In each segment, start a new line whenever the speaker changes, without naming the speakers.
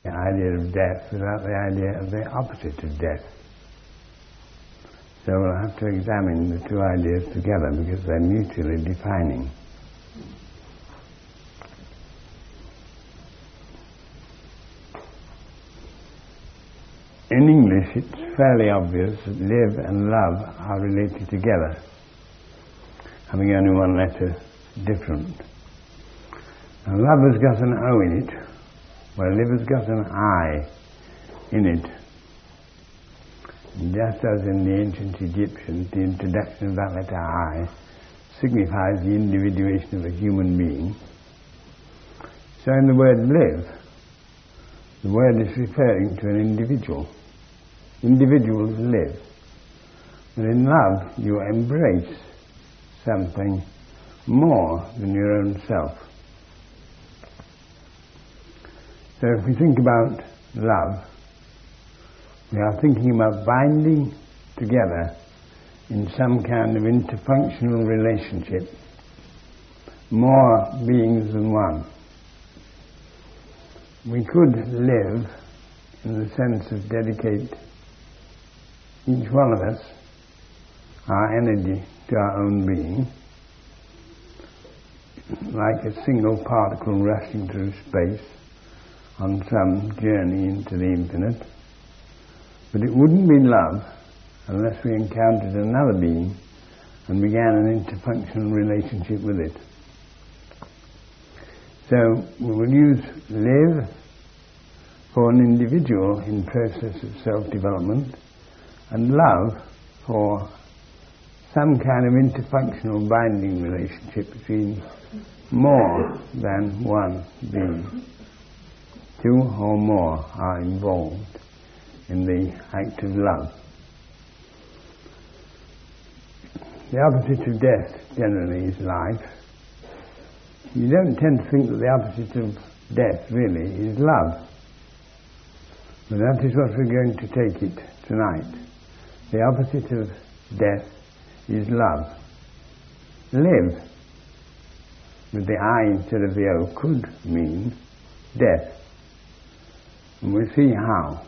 the idea of death without the idea of the opposite of death. So we'll have to examine the two ideas together because they're mutually defining. In English, it's fairly obvious that live and love are related together, having only one letter different. And love has got an O in it, where live has got an I in it. And just as in the ancient Egyptians, the introduction of that letter I signifies the individuation of a human being, so in the word live, the word is referring to an individual. Individuals live. But in love, you embrace something more than your own self. So if we think about love, we are thinking about binding together in some kind of interfunctional relationship more beings than one. We could live in the sense of dedicate each one of us our energy to our own being, like a single particle rushing through space on some journey into the infinite. But it wouldn't be love unless we encountered another being and began an interfunctional relationship with it. So we will use live for an individual in process of self-development, and love for some kind of interfunctional binding relationship between more than one being. Two or more are involved in the act of love. The opposite of death generally is life. You don't tend to think that the opposite of death really is love. But that is what we're going to take it tonight. The opposite of death is love. Live, with the I instead of the O, could mean death. And we'll see how.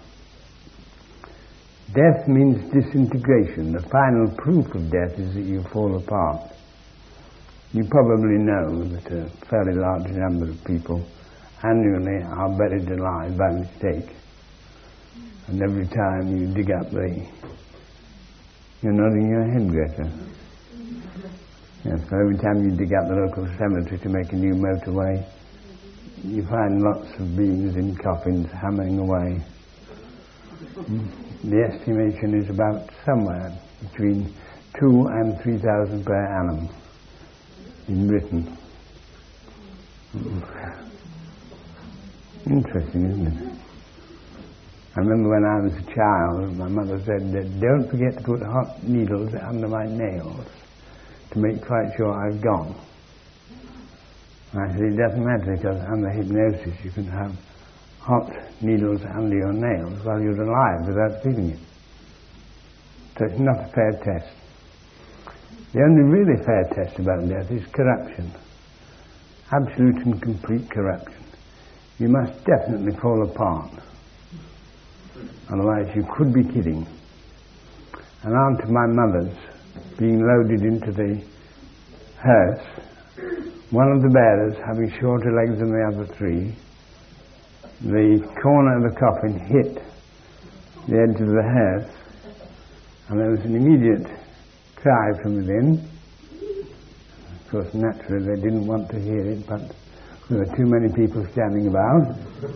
Death means disintegration. The final proof of death is that you fall apart. You probably know that a fairly large number of people annually are buried alive by mistake. And every time you dig up you're nodding your head, Greta. Yes, so every time you dig up the local cemetery to make a new motorway, you find lots of beings in coffins hammering away. The estimation is about somewhere between 2,000 and 3,000 per annum in Britain. Interesting, isn't it? I remember when I was a child, my mother said that don't forget to put hot needles under my nails to make quite sure I've gone. And I said it doesn't matter because under hypnosis you can have hot needles under your nails while you're alive without feeling it. So it's not a fair test. The only really fair test about death is corruption. Absolute and complete corruption. You must definitely fall apart. Otherwise you could be kidding. And on to my mother's being loaded into the hearse, one of the bearers having shorter legs than the other three, the corner of the coffin hit the edge of the hearse, and there was an immediate cry from within. Of course, naturally they didn't want to hear it, but there were too many people standing about.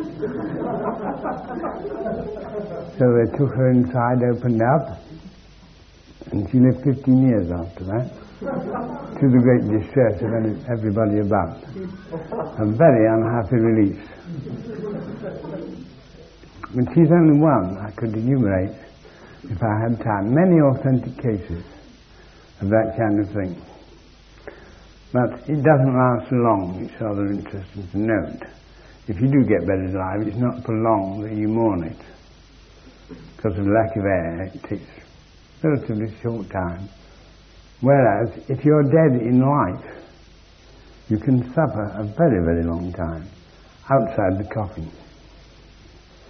So they took her inside, opened up, and she lived 15 years after that, to the great distress of everybody about. A very unhappy release. But she's only one I could enumerate, if I had time, many authentic cases of that kind of thing. But it doesn't last long. It's rather interesting to note. If you do get buried alive, it's not for long that you mourn it. Because of lack of air, it takes a relatively short time. Whereas, if you're dead in life, you can suffer a very, very long time outside the coffin.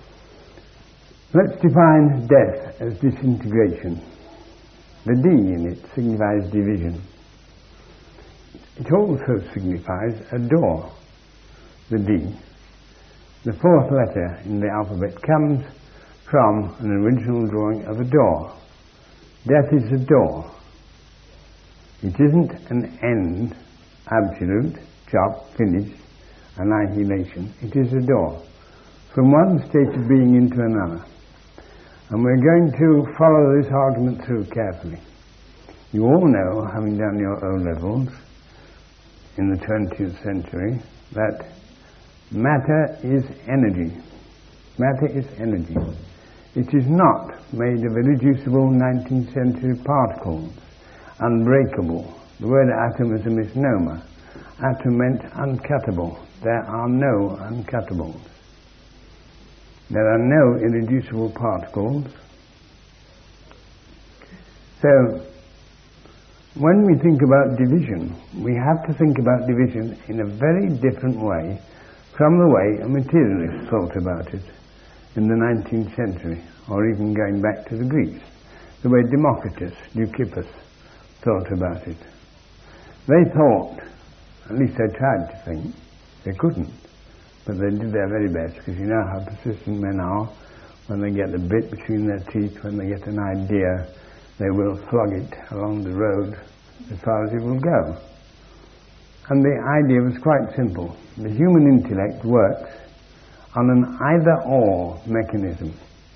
Let's define death as disintegration. The D in it signifies division. It also signifies a door, the D. The fourth letter in the alphabet comes from an original drawing of a door. Death is a door. It isn't an end, absolute, chop, finish, annihilation. It is a door from one state of being into another. And we're going to follow this argument through carefully. You all know, having done your O-levels in the 20th century, that matter is energy. Matter is energy. It is not made of irreducible 19th century particles, unbreakable. The word atom is a misnomer. Atom meant uncuttable. There are no uncuttables. There are no irreducible particles. So, when we think about division, we have to think about division in a very different way from the way a materialist thought about it in the 19th century, or even going back to the Greeks, the way Democritus, Leucippus, thought about it. They thought, at least they tried to think, they couldn't, but they did their very best, because you know how persistent men are. When they get a bit between their teeth, when they get an idea, they will flog it along the road as far as it will go. And the idea was quite simple. The human intellect works on an either-or mechanism.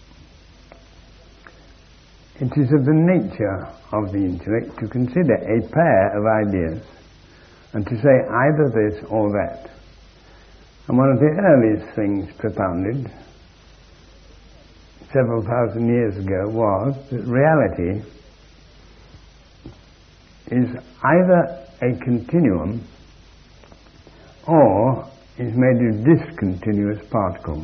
It is of the nature of the intellect to consider a pair of ideas and to say either this or that. And one of the earliest things propounded several thousand years ago was that reality is either a continuum or is made of discontinuous particles.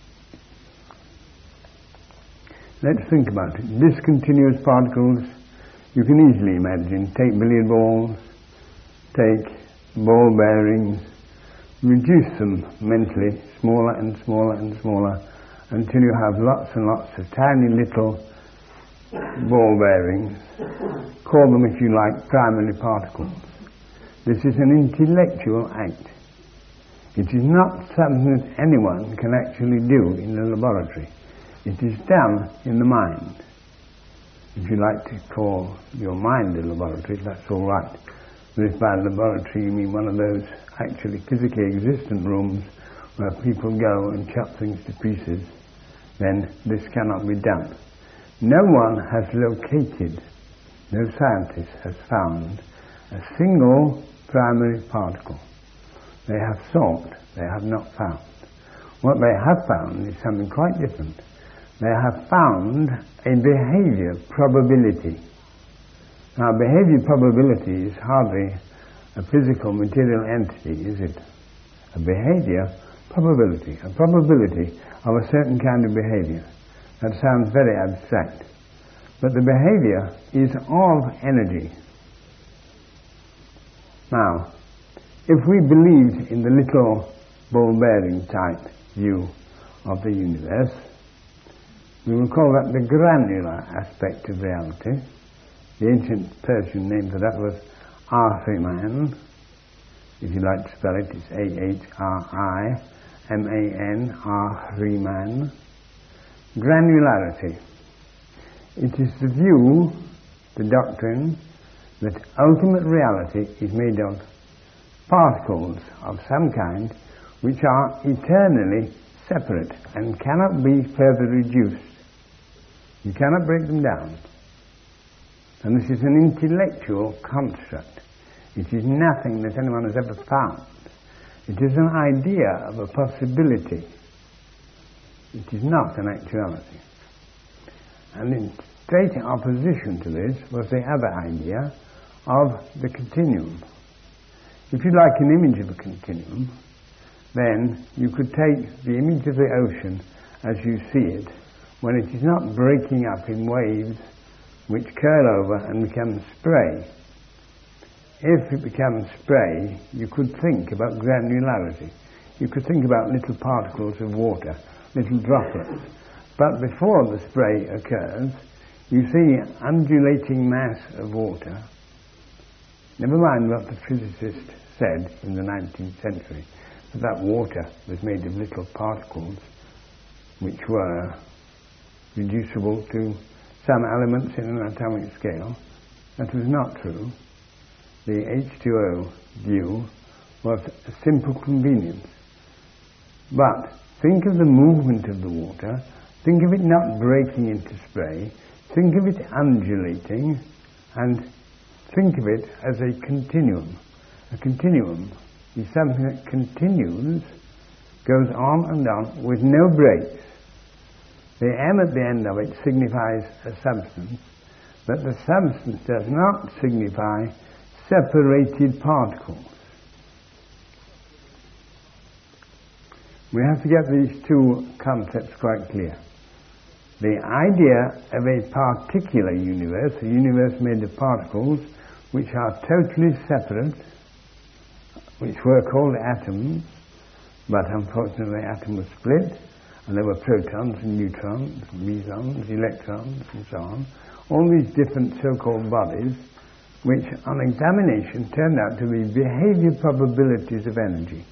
Let's think about it. Discontinuous particles, you can easily imagine. Take billiard balls, take ball bearings, reduce them mentally, smaller and smaller and smaller, until you have lots and lots of tiny little ball bearings. Call them, if you like, primary particles. This is an intellectual act. It is not something that anyone can actually do in the laboratory. It is done in the mind. If you like to call your mind a laboratory, that's all right. But if by laboratory you mean one of those actually physically existent rooms where people go and chop things to pieces, then this cannot be done. No one has located, no scientist has found a single primary particle. They have sought, they have not found. What they have found is something quite different. They have found a behavior probability. Now, behavior probability is hardly a physical material entity, is it? A behavior probability, a probability of a certain kind of behavior. That sounds very abstract. But the behavior is of energy. Now, if we believed in the little ball bearing type view of the universe, we will call that the granular aspect of reality. The ancient Persian name for that was Ahriman. If you like to spell it, it's A-H-R-I-M-A-N, Ahriman. Granularity. It is the view, the doctrine, that ultimate reality is made of particles of some kind which are eternally separate and cannot be further reduced. You cannot break them down. And this is an intellectual construct. It is nothing that anyone has ever found. It is an idea of a possibility. It is not an actuality. And in straight opposition to this was the other idea of the continuum. If you like an image of a continuum, then you could take the image of the ocean as you see it, when it is not breaking up in waves which curl over and become spray. If it becomes spray, you could think about granularity. You could think about little particles of water, little droplets, But before the spray occurs, you see undulating mass of water. Never mind what the physicist said in the 19th century, that water was made of little particles which were reducible to some elements in an atomic scale. That was not true. The H2O view was a simple convenience. But think of the movement of the water, think of it not breaking into spray, think of it undulating, and think of it as a continuum. A continuum is something that continues, goes on and on with no breaks. The M at the end of it signifies a substance, but the substance does not signify separated particles. We have to get these two concepts quite clear. The idea of a particular universe, a universe made of particles which are totally separate, which were called atoms, but unfortunately the atom was split, and there were protons and neutrons, mesons, electrons, and so on. All these different so-called bodies, which on examination turned out to be behavior probabilities of energy.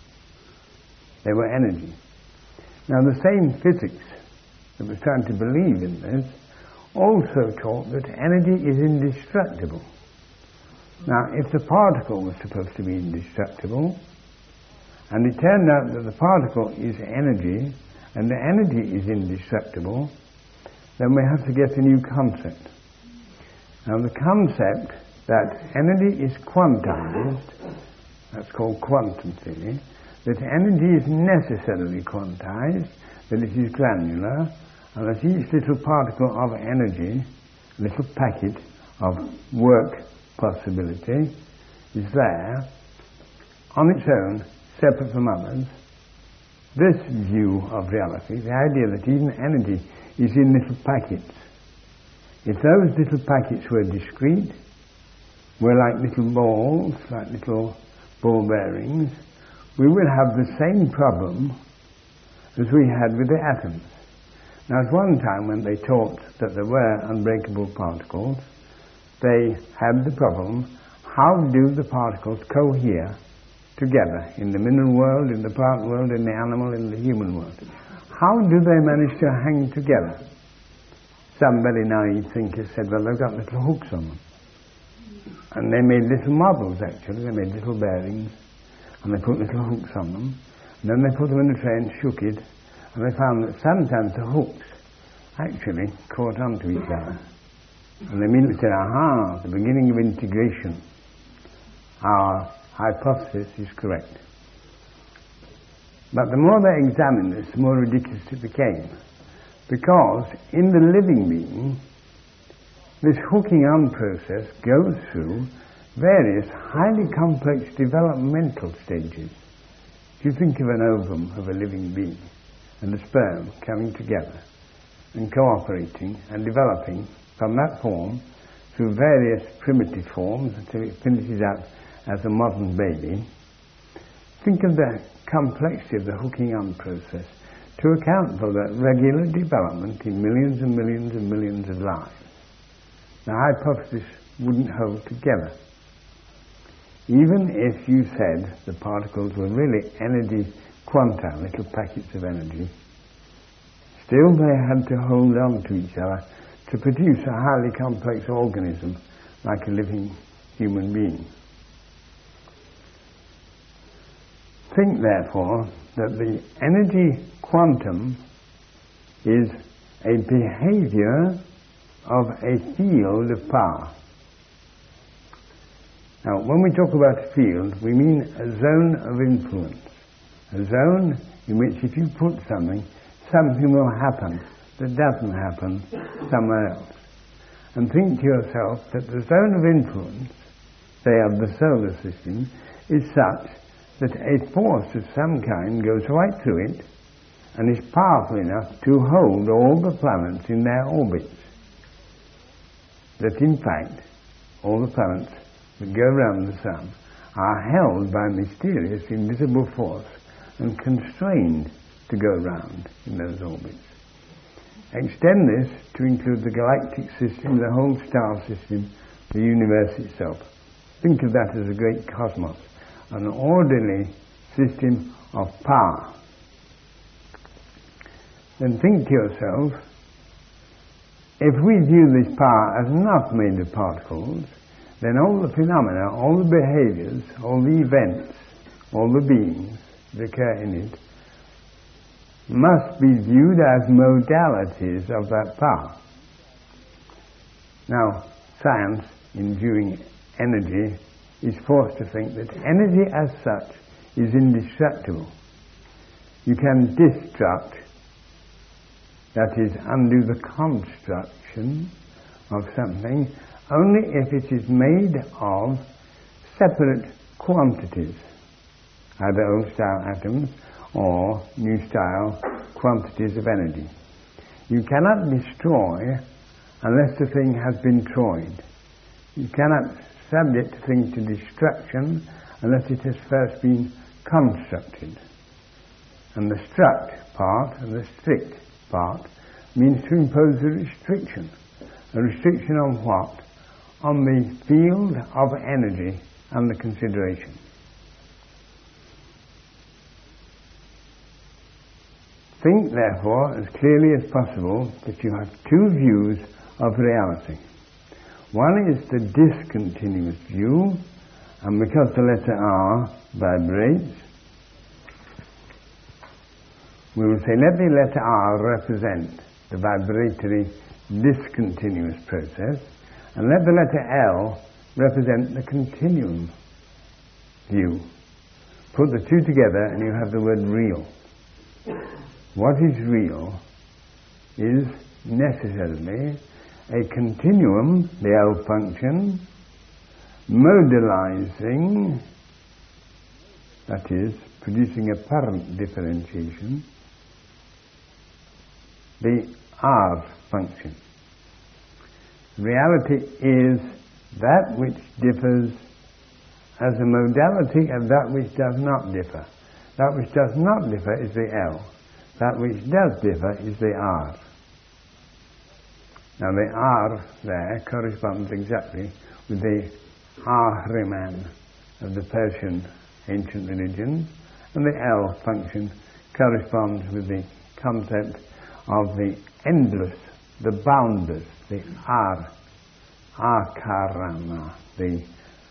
They were energy. Now the same physics that was trying to believe in this also taught that energy is indestructible. Now if the particle was supposed to be indestructible, and it turned out that the particle is energy, and the energy is indestructible, then we have to get a new concept. Now the concept that energy is quantized, that's called quantum theory, that energy is necessarily quantized, that it is granular, and that each little particle of energy, little packet of work possibility, is there on its own, separate from others. This view of reality, the idea that even energy is in little packets. If those little packets were discrete, were like little balls, like little ball bearings, we would have the same problem as we had with the atoms. Now at one time when they taught that there were unbreakable particles, they had the problem, how do the particles cohere together in the mineral world, in the plant world, in the animal, in the human world? How do they manage to hang together? Some very naive thinkers said, well, they've got little hooks on them. And they made little models, actually. They made little bearings, and they put little hooks on them. And then they put them in a tray and shook it, and they found that sometimes the hooks actually caught onto each other. And they immediately said, aha, the beginning of integration. Our hypothesis is correct. But the more they examined this, the more ridiculous it became. Because in the living being, this hooking on process goes through various highly complex developmental stages. If you think of an ovum of a living being and a sperm coming together and cooperating and developing from that form through various primitive forms until it finishes out as a modern baby, think of the complexity of the hooking on process to account for that regular development in millions and millions and millions of lives. The hypothesis wouldn't hold together. Even if you said the particles were really energy quanta, little packets of energy, still they had to hold on to each other to produce a highly complex organism like a living human being. Think, therefore, that the energy quantum is a behavior of a field of power. Now, when we talk about a field, we mean a zone of influence. A zone in which if you put something, something will happen that doesn't happen somewhere else. And think to yourself that the zone of influence, say of the solar system, is such that a force of some kind goes right through it and is powerful enough to hold all the planets in their orbits. That in fact, all the planets that go around the sun are held by mysterious invisible force and constrained to go round in those orbits. Extend this to include the galactic system, the whole star system, the universe itself. Think of that as a great cosmos, an orderly system of power. Then think to yourself, if we view this power as not made of particles, then all the phenomena, all the behaviors, all the events, all the beings that occur in it must be viewed as modalities of that power. Now, science, in viewing energy, is forced to think that energy as such is indestructible. You can destruct, that is, undo the construction of something, only if it is made of separate quantities, either old-style atoms or new-style quantities of energy. You cannot destroy unless the thing has been destroyed. You cannot subject a thing to destruction unless it has first been constructed. And the struct part and the strict part means to impose a restriction. A restriction on what? On the field of energy under consideration. Think, therefore, as clearly as possible that you have two views of reality. One is the discontinuous view, and because the letter R vibrates, we will say, let the letter R represent the vibratory discontinuous process, and let the letter L represent the continuum view. Put the two together and you have the word real. What is real is necessarily a continuum, the L function, modalizing, that is, producing apparent differentiation, the R function. Reality is that which differs as a modality of that which does not differ. That which does not differ is the L. That which does differ is the R. Now the R there corresponds exactly with the Ahriman of the Persian ancient religions, and the L function corresponds with the concept of the endless, the boundless, the Akarana, the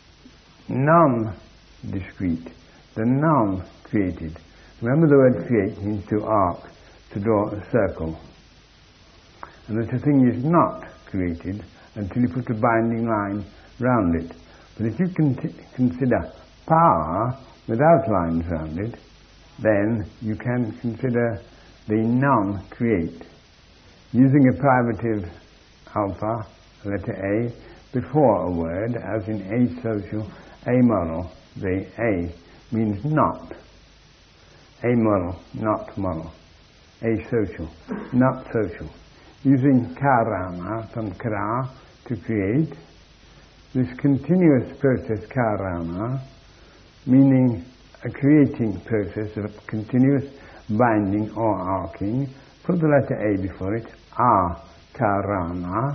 non-discrete, the non-created. Remember, the word create means to arc, to draw a circle. And that a thing is not created until you put a binding line round it. But if you consider power without lines round it, then you can consider the non-create. Using a privative alpha, letter A, before a word, as in asocial, amoral, the A means not. Amoral, not moral. Asocial, not social. Using karana, from kara, to create, this continuous process karana, meaning a creating process of continuous binding or arcing, put the letter A before it, karana,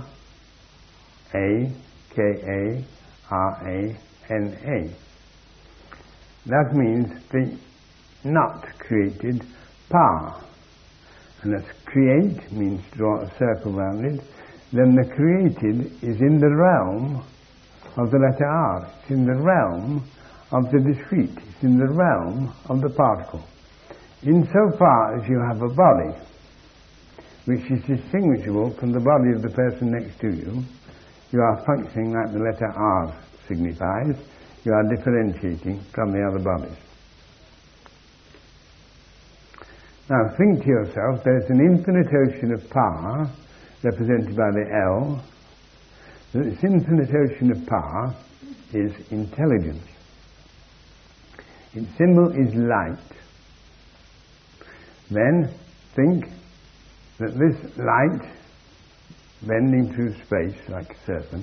A-K-A-R-A-N-A. That means the not created power. And as create means draw a circle around it, then the created is in the realm of the letter R. It's in the realm of the discrete. It's in the realm of the particle. Insofar as you have a body which is distinguishable from the body of the person next to you, you are functioning like the letter R signifies. You are differentiating from the other bodies. Now think to yourself, there's an infinite ocean of power, represented by the L. This infinite ocean of power is intelligence. Its symbol is light. Then think that this light, bending through space like a serpent,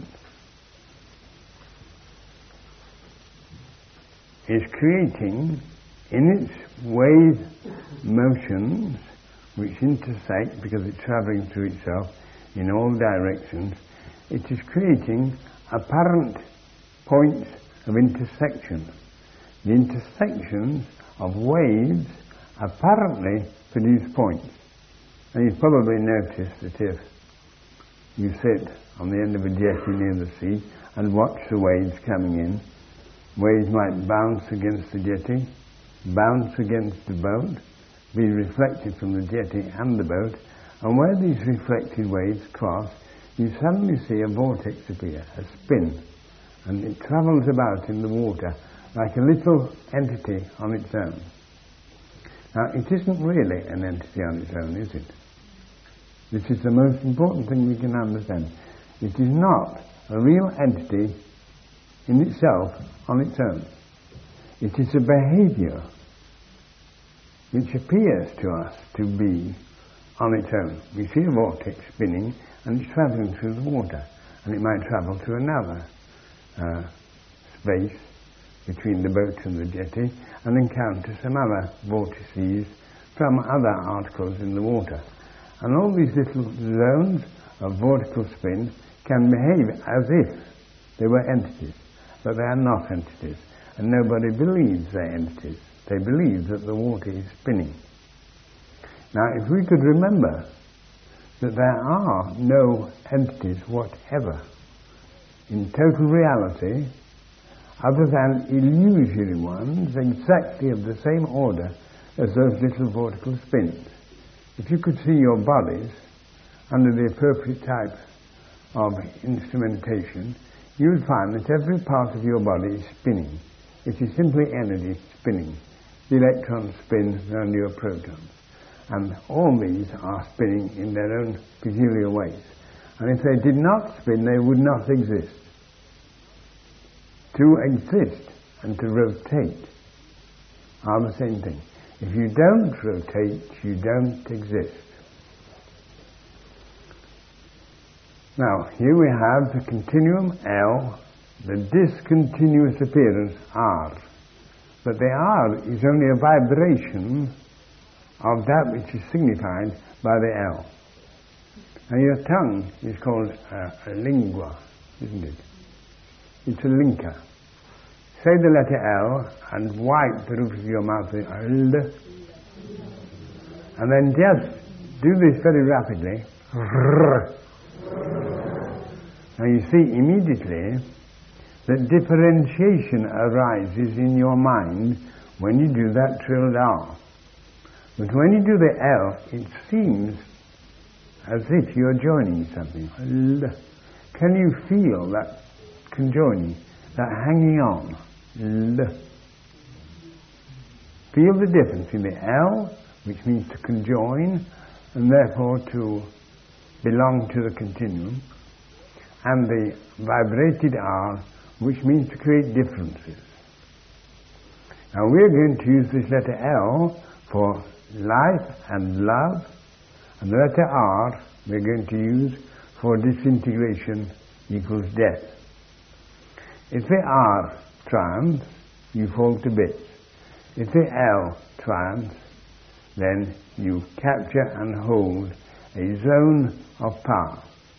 is creating in its wave motions which intersect because it's travelling through itself in all directions, it is creating apparent points of intersection. The intersections of waves apparently produce points. And you've probably noticed that if you sit on the end of a jetty near the sea and watch the waves coming in, waves might bounce against the jetty, bounce against the boat, be reflected from the jetty and the boat, and where these reflected waves cross, you suddenly see a vortex appear, a spin, and it travels about in the water like a little entity on its own. Now, it isn't really an entity on its own, is it? This is the most important thing we can understand. It is not a real entity in itself on its own. It is a behavior which appears to us to be on its own. We see a vortex spinning and it's travelling through the water, and it might travel to another space between the boat and the jetty and encounter some other vortices from other articles in the water. And all these little zones of vortical spin can behave as if they were entities, but they are not entities, and nobody believes they're entities. They believe that the water is spinning. Now, if we could remember that there are no entities whatever in total reality other than illusory ones exactly of the same order as those little vortical spins. If you could see your bodies under the appropriate type of instrumentation, you would find that every part of your body is spinning. It is simply energy spinning. The electrons spin around your protons. And all these are spinning in their own peculiar ways. And if they did not spin, they would not exist. To exist and to rotate are the same thing. If you don't rotate, you don't exist. Now, here we have the continuum L, the discontinuous appearance R. But the R is only a vibration of that which is signified by the L. And your tongue is called a lingua, isn't it? It's a linker. Say the letter L and wipe the roof of your mouth with L. And then just do this very rapidly. Now you see immediately that differentiation arises in your mind when you do that trilled R. But when you do the L, it seems as if you're joining something. Can you feel that conjoining, that hanging on? Feel the difference in the L, which means to conjoin, and therefore to belong to the continuum, and the vibrated R, which means to create differences. Now we're going to use this letter L for life and love, and the letter R we're going to use for disintegration equals death. If the R triumphs, you fall to bits. If the L triumphs, then you capture and hold a zone of power.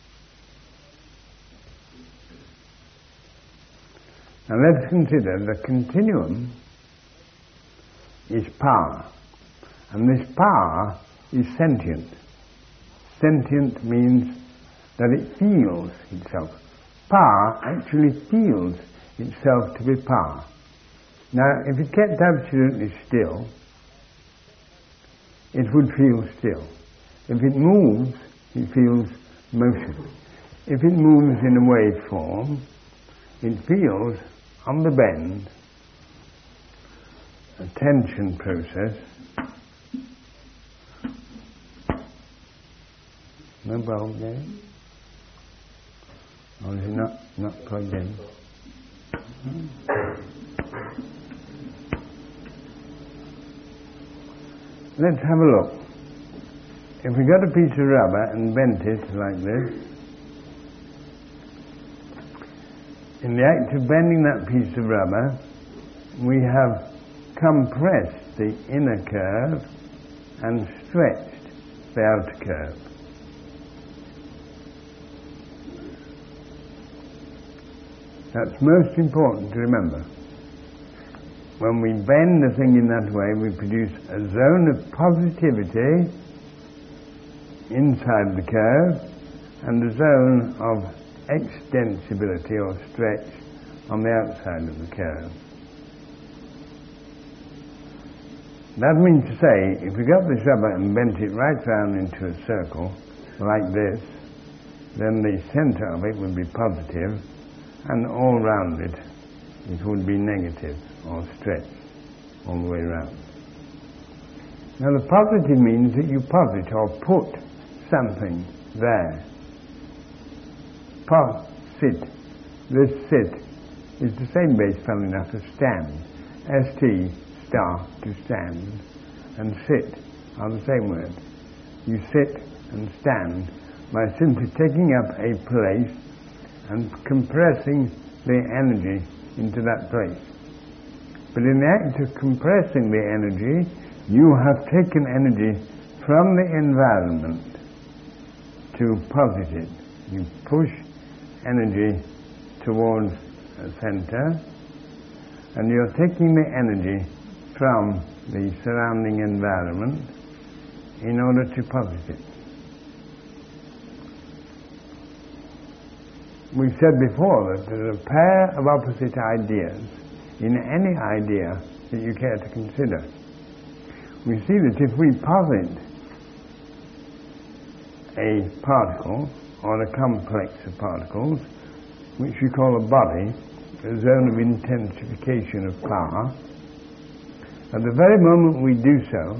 Now let's consider the continuum is power, and this power is sentient. Sentient means that it feels itself. Power actually feels itself to be power. Now, if it kept absolutely still, it would feel still. If it moves, it feels motion. If it moves in a waveform, it feels on the bend a tension process. No bulb there? Or is it not plugged in? Let's have a look. If we got a piece of rubber and bent it like this, in the act of bending that piece of rubber, we have compressed the inner curve and stretched the outer curve. That's most important to remember. When we bend the thing in that way, we produce a zone of positivity inside the curve and a zone of extensibility or stretch on the outside of the curve. That means to say, if we got this rubber and bent it right round into a circle, like this, then the centre of it would be positive, and all round it, it would be negative, or stretched, all the way round. Now the positive means that you posit or put something there. Sit. This sit is the same base, funnily enough, as stand. ST, star, to stand, and sit are the same word. You sit and stand by simply taking up a place and compressing the energy into that place. But in the act of compressing the energy, you have taken energy from the environment to posit it. You push energy towards a center, and you're taking the energy from the surrounding environment in order to posit it. We've said before that there's a pair of opposite ideas in any idea that you care to consider. We see that if we posit a particle or a complex of particles, which we call a body, a zone of intensification of power, at the very moment we do so,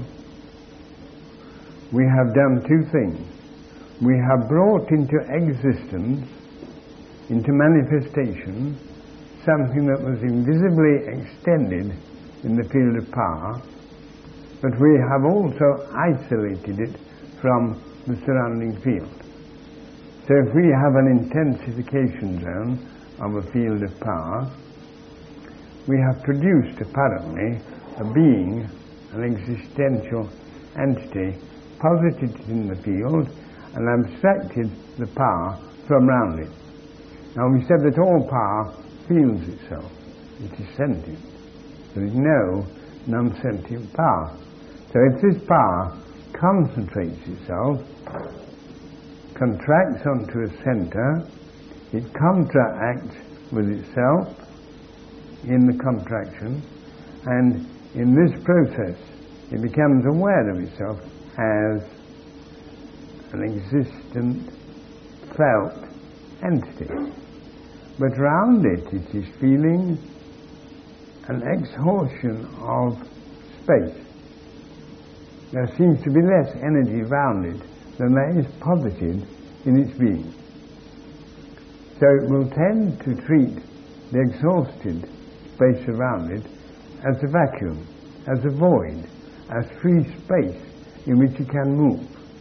we have done two things. We have brought into existence, into manifestation, something that was invisibly extended in the field of power, but we have also isolated it from the surrounding field. So if we have an intensification zone of a field of power, we have produced apparently a being, an existential entity, posited it in the field and abstracted the power from round it. Now we said that all power feels itself. It is sentient. There is no non-sentient power. So if this power concentrates itself, contracts onto a center, it contracts with itself in the contraction, and in this process it becomes aware of itself as an existent, felt entity. But round it, it is feeling an exhaustion of space. There seems to be less energy round it than there is posited in its being. So it will tend to treat the exhausted space around it as a vacuum, as a void, as free space in which it can move.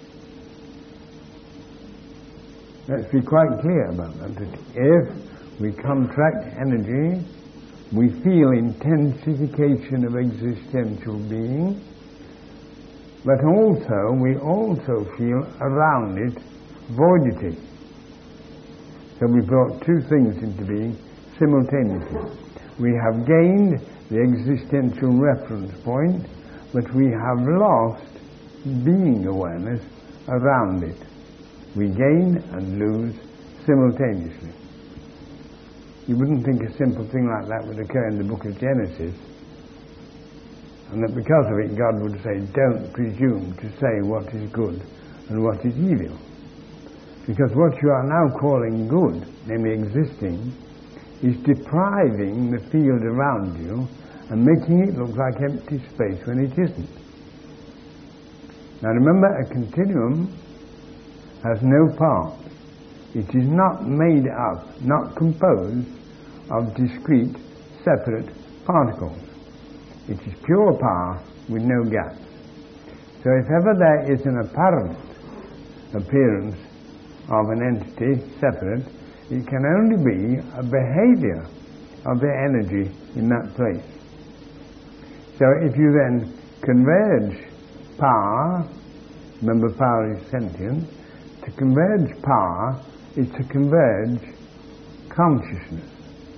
Let's be quite clear about that if we contract energy, we feel intensification of existential being, but also we also feel around it voidity. So we brought two things into being simultaneously. We have gained the existential reference point, but we have lost being awareness around it. We gain and lose simultaneously. You wouldn't think a simple thing like that would occur in the book of Genesis, and that because of it God would say, don't presume to say what is good and what is evil. Because what you are now calling good, namely existing, is depriving the field around you and making it look like empty space when it isn't. Now remember, a continuum has no parts. It is not made up, not composed of discrete, separate particles. It is pure power with no gaps. So if ever there is an apparent appearance of an entity separate, it can only be a behavior of the energy in that place. So if you then converge power Remember, power is sentience. To converge power is to converge consciousness.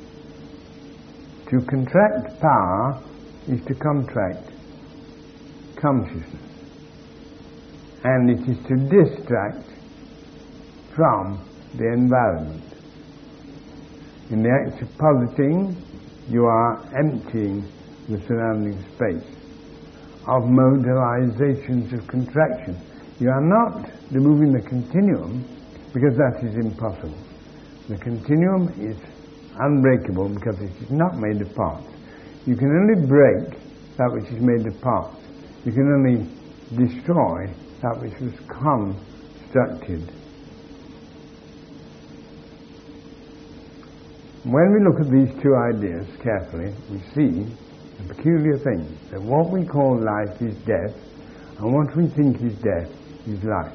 To contract power is to contract consciousness. And it is to distract from the environment. In the act of positing, you are emptying the surrounding space of modalizations of contraction. You are not removing the continuum, because that is impossible. The continuum is unbreakable because it is not made of parts. You can only break that which is made of parts. You can only destroy that which was constructed. When we look at these two ideas carefully, we see a peculiar thing, that what we call life is death, and what we think is death is life.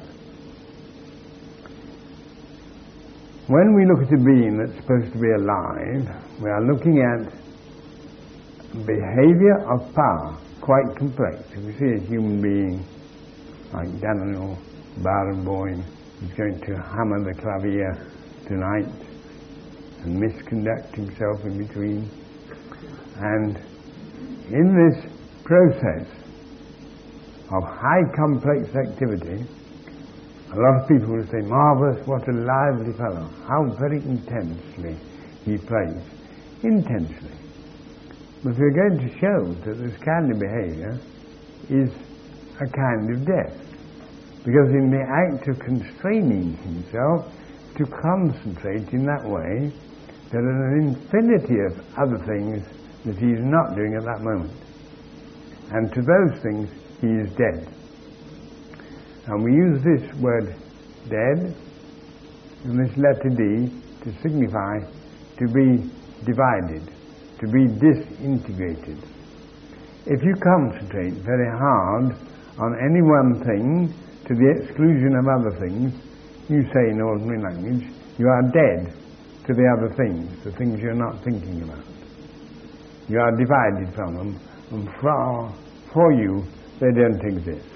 When we look at a being that's supposed to be alive, we are looking at behavior of power, quite complex. If we see a human being like Daniel Barenboim, who's going to hammer the clavier tonight and misconduct himself in between, and in this process of high complex activity, a lot of people will say, marvellous, what a lively fellow, how very intensely he plays. Intensely. But we're going to show that this kind of behavior is a kind of death. Because in the act of constraining himself to concentrate in that way, there are an infinity of other things that he is not doing at that moment. And to those things, he is dead. And we use this word dead and this letter D to signify to be divided, to be disintegrated. If you concentrate very hard on any one thing to the exclusion of other things, you say in ordinary language, you are dead to the other things, the things you're not thinking about. You are divided from them, and for you, they don't exist.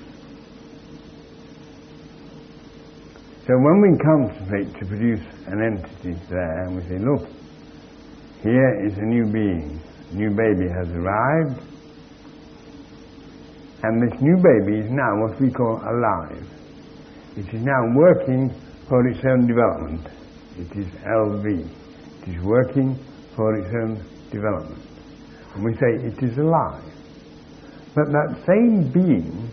So when we concentrate to produce an entity there, and we say, look, here is a new being, a new baby has arrived, and this new baby is now what we call alive. It is now working for its own development. It is LV. It is working for its own development. And we say it is alive. But that same being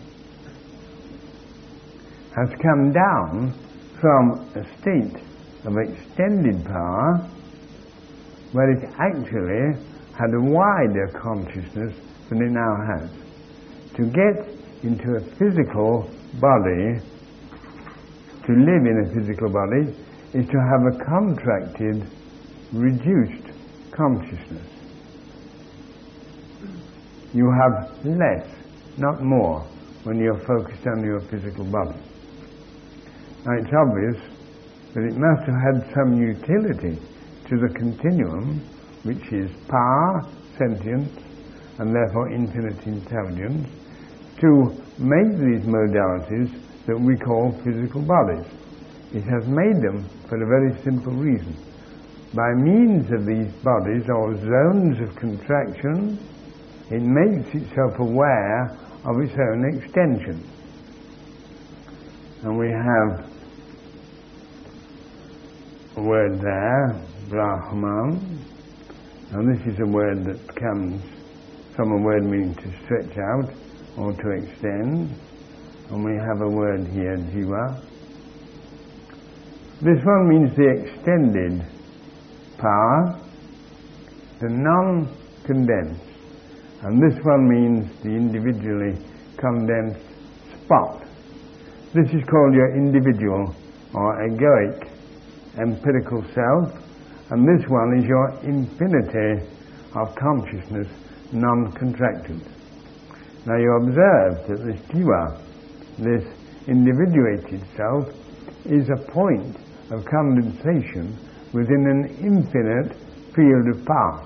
has come down from a state of extended power where it actually had a wider consciousness than it now has. To get into a physical body, to live in a physical body, is to have a contracted, reduced consciousness. You have less, not more, when you're focused on your physical body. Now it's obvious that it must have had some utility to the continuum, which is power, sentience, and therefore infinite intelligence, to make these modalities that we call physical bodies. It has made them for a very simple reason. By means of these bodies, or zones of contraction, it makes itself aware of its own extension. And we have a word there, Brahman, and this is a word that comes from a word meaning to stretch out or to extend, and we have a word here, Jiva. This one means the extended power, the non-condensed, and this one means the individually condensed spot. This is called your individual or egoic empirical self, and this one is your infinity of consciousness non-contracted. Now you observe that this jiva, this individuated self, is a point of condensation within an infinite field of power.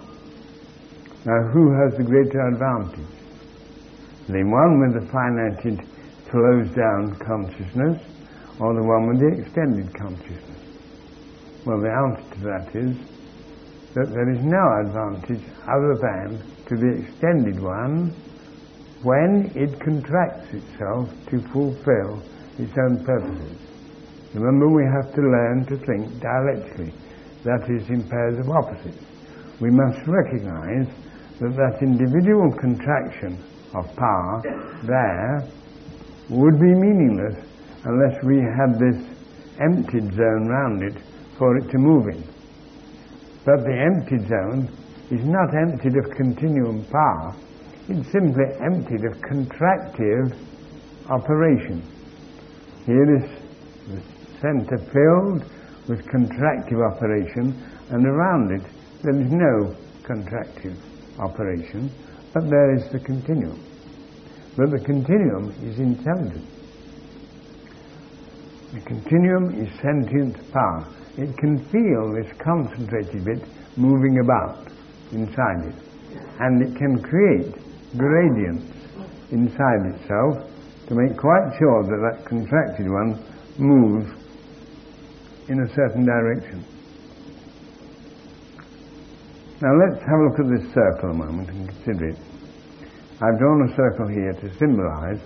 Now who has the greater advantage? The one with the finite closed down consciousness, or the one with the extended consciousness? Well, the answer to that is that there is no advantage other than to the extended one when it contracts itself to fulfill its own purposes. Remember, we have to learn to think dialectically, that is, in pairs of opposites. We must recognize that individual contraction of power there would be meaningless unless we had this emptied zone round it for it to move in. But the emptied zone is not emptied of continuum power, it's simply emptied of contractive operation. Here is the centre filled with contractive operation, and around it there is no contractive operation, but there is the continuum. But the continuum is intelligent. The continuum is sentient power. It can feel this concentrated bit moving about inside it, and it can create gradients inside itself to make quite sure that contracted one moves in a certain direction. Now let's have a look at this circle a moment and consider it. I've drawn a circle here to symbolize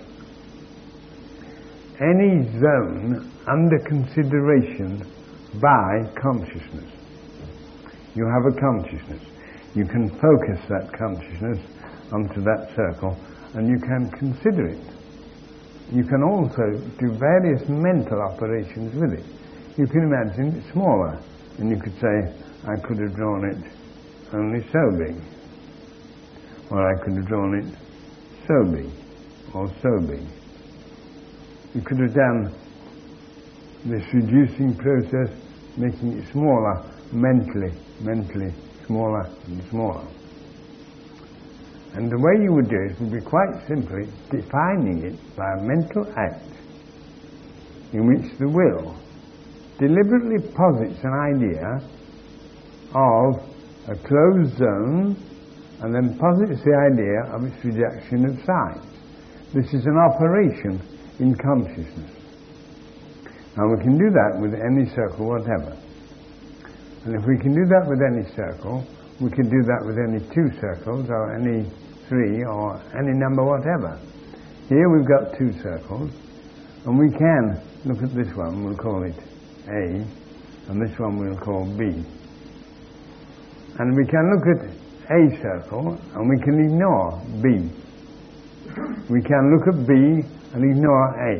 any zone under consideration by consciousness. You have a consciousness. You can focus that consciousness onto that circle and you can consider it. You can also do various mental operations with it. You can imagine it smaller, and you could say, I could have drawn it only so big, or I could have drawn it so big, or so big. You could have done this reducing process, making it smaller, mentally smaller and smaller. And the way you would do it would be quite simply defining it by a mental act in which the will deliberately posits an idea of a closed zone and then posits the idea of its reduction of size. This is an operation in consciousness. Now we can do that with any circle whatever. And if we can do that with any circle, we can do that with any two circles or any three or any number whatever. Here we've got two circles, and we can look at this one, we'll call it A, and this one we'll call B. And we can look at A circle and we can ignore B. We can look at B and ignore A.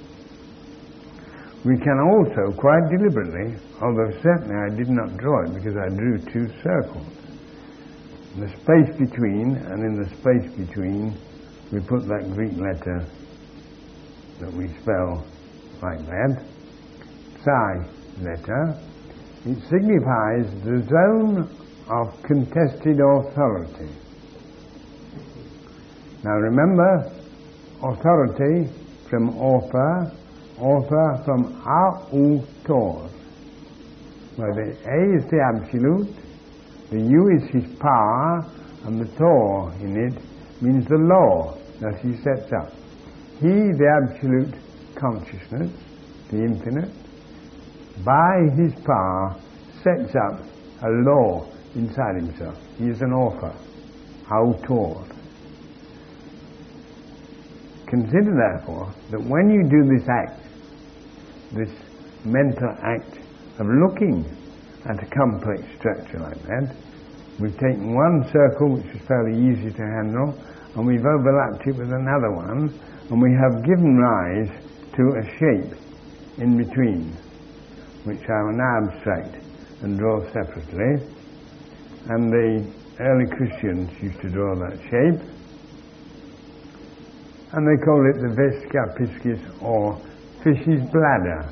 We can also, quite deliberately, although certainly I did not draw it because I drew two circles, the space between, and in the space between we put that Greek letter that we spell like that, psi letter. It signifies the zone of contested authority. Now remember, authority from author from autor, where the A is the absolute, the U is his power, and the tor in it means the law that he sets up. He, the absolute consciousness, the infinite, by his power sets up a law inside himself. He is an author, autor. Consider therefore that when you do this act, this mental act of looking at a complex structure like that, we've taken one circle which is fairly easy to handle and we've overlapped it with another one, and we have given rise to a shape in between, which I will now abstract and draw separately. And the early Christians used to draw that shape, and they call it the vesca piscis, or fish's bladder.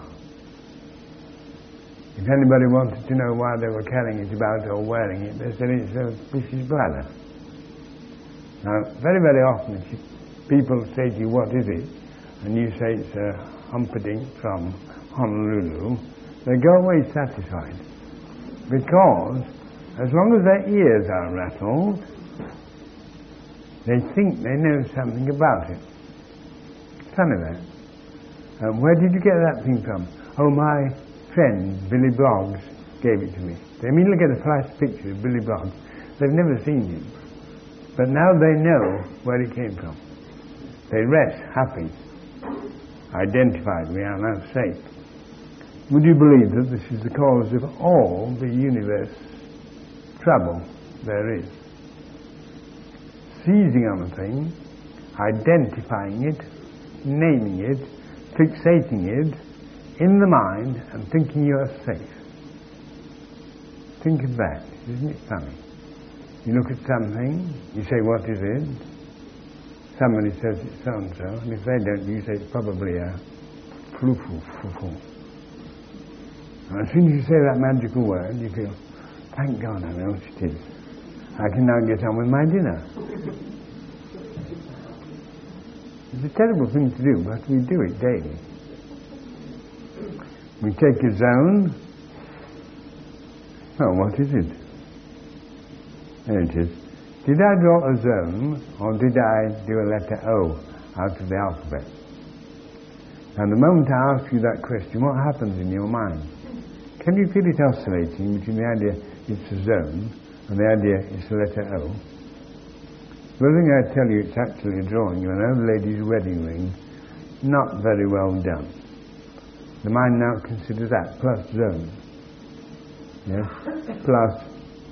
If anybody wanted to know why they were carrying it about or wearing it, they said it's a fish's bladder. Now, very, very often people say to you, what is it? And you say it's a Humperdinck from Honolulu. They go away satisfied, because as long as their ears are rattled, they think they know something about it. funny that. Where did you get that thing from? Oh, my friend Billy Broggs gave it to me. They immediately get a flash picture of Billy Broggs. They've never seen him. But now they know where it came from. They rest happy, identified, we are now safe. Would you believe that this is the cause of all the universe trouble there is? Seizing on a thing, identifying it, naming it, fixating it in the mind and thinking you are safe. Think of that. Isn't it funny? You look at something, you say, what is it? Somebody says it's so-and-so, and if they don't, you say it's probably a flu-flu-flu-flu. And as soon as you say that magical word, you feel, thank God I know what it is. I can now get on with my dinner. It's a terrible thing to do, but we do it daily. We take a zone. Oh, what is it? There it is. Did I draw a zone, or did I do a letter O out of the alphabet? And the moment I ask you that question, what happens in your mind? Can you feel it oscillating between the idea it's a zone and the idea it's a letter O? The other thing I tell you, it's actually a drawing of an old lady's wedding ring, not very well done. The mind now considers that plus zone. Yes? Plus.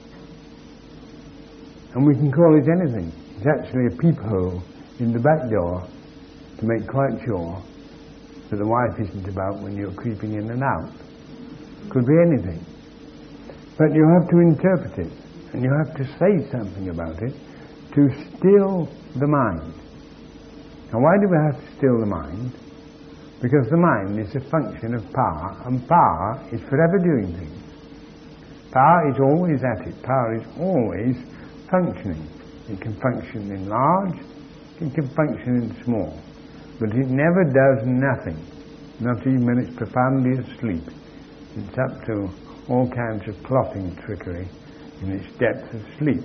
And we can call it anything. It's actually a peephole in the back door to make quite sure that the wife isn't about when you're creeping in and out. Could be anything. But you have to interpret it, and you have to say something about it to still the mind. Now why do we have to still the mind? Because the mind is a function of power, and power is forever doing things. Power is always at it. Power is always functioning. It can function in large, it can function in small. But it never does nothing, not even when it's profoundly asleep. It's up to all kinds of plotting trickery in its depth of sleep.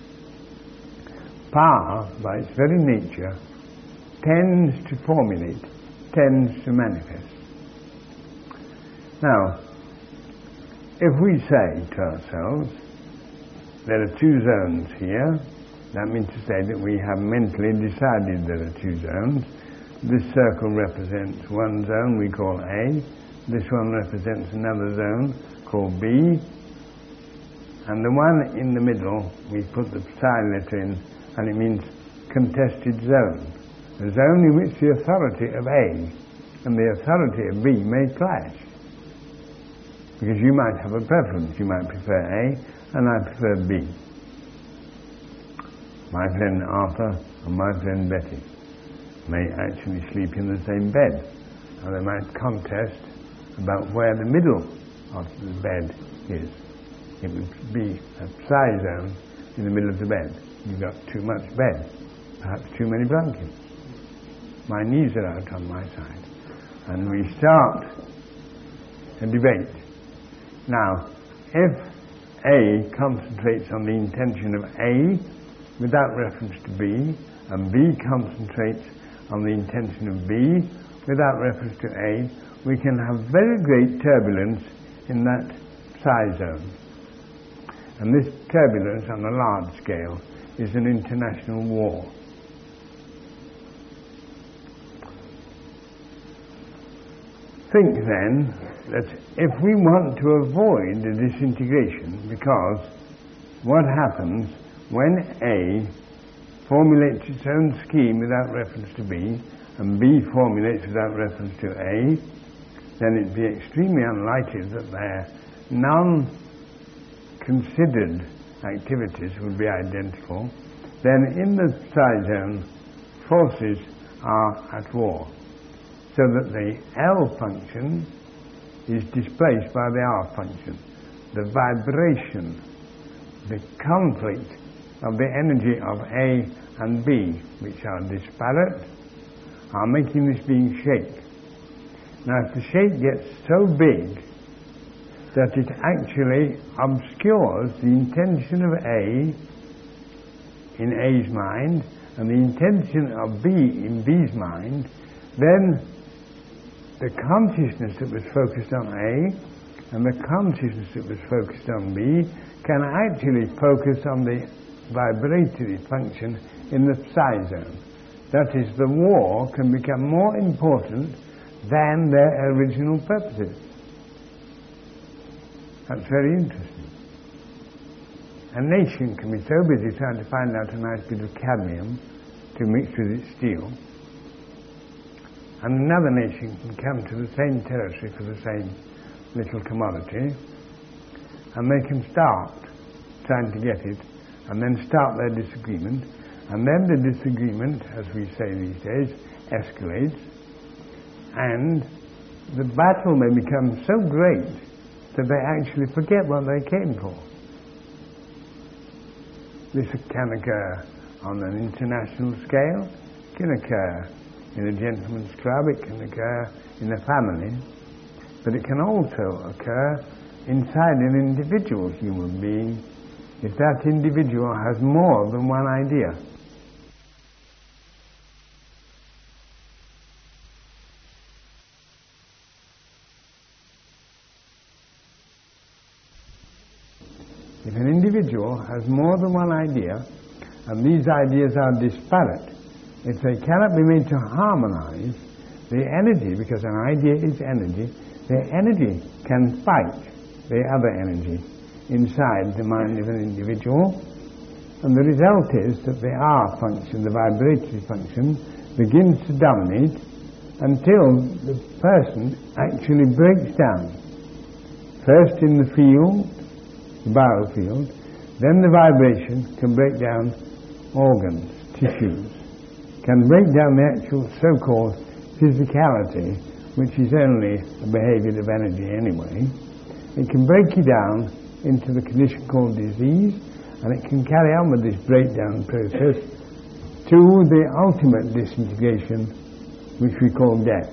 Power, by its very nature, tends to formulate, tends to manifest. Now, if we say to ourselves, there are two zones here, that means to say that we have mentally decided there are two zones. This circle represents one zone we call A, this one represents another zone called B, and the one in the middle we put the psi letter in, and it means contested zone. A zone in which the authority of A and the authority of B may clash. Because you might have a preference, you might prefer A and I prefer B. My friend Arthur and my friend Betty may actually sleep in the same bed, and they might contest about where the middle of the bed is. It would be a psi zone in the middle of the bed. You've got too much bed, perhaps too many blankets. My knees are out on my side. And we start a debate. Now, if A concentrates on the intention of A without reference to B, and B concentrates on the intention of B without reference to A, we can have very great turbulence in that psi zone. And this turbulence on a large scale is an international war. Think then that if we want to avoid the disintegration, because what happens when A formulates its own scheme without reference to B, and B formulates without reference to A, then it'd be extremely unlikely that their non-considered activities would be identical. Then in the psi zone, forces are at war, so that the L function is displaced by the R function. The vibration, the conflict of the energy of A and B, which are disparate, are making this being shake. Now, if the shake gets so big that it actually obscures the intention of A in A's mind and the intention of B in B's mind, then the consciousness that was focused on A and the consciousness that was focused on B can actually focus on the vibratory function in the psi zone. That is, the war can become more important than their original purposes. That's very interesting. A nation can be so busy trying to find out a nice bit of cadmium to mix with its steel, and another nation can come to the same territory for the same little commodity, and they can start trying to get it, and then start their disagreement, and then the disagreement, as we say these days, escalates, and the battle may become so great that they actually forget what they came for. This can occur on an international scale, it can occur in a gentleman's club, it can occur in a family, but it can also occur inside an individual human being if that individual has more than one idea. If an individual has more than one idea, and these ideas are disparate, if they cannot be made to harmonize, the energy, because an idea is energy, the energy can fight the other energy inside the mind of an individual, and the result is that the R function, the vibratory function, begins to dominate until the person actually breaks down. First in the field, the biofield, then the vibration can break down organs, tissues, can break down the actual so-called physicality, which is only a behavior of energy anyway. It can break you down into the condition called disease, and it can carry on with this breakdown process to the ultimate disintegration, which we call death.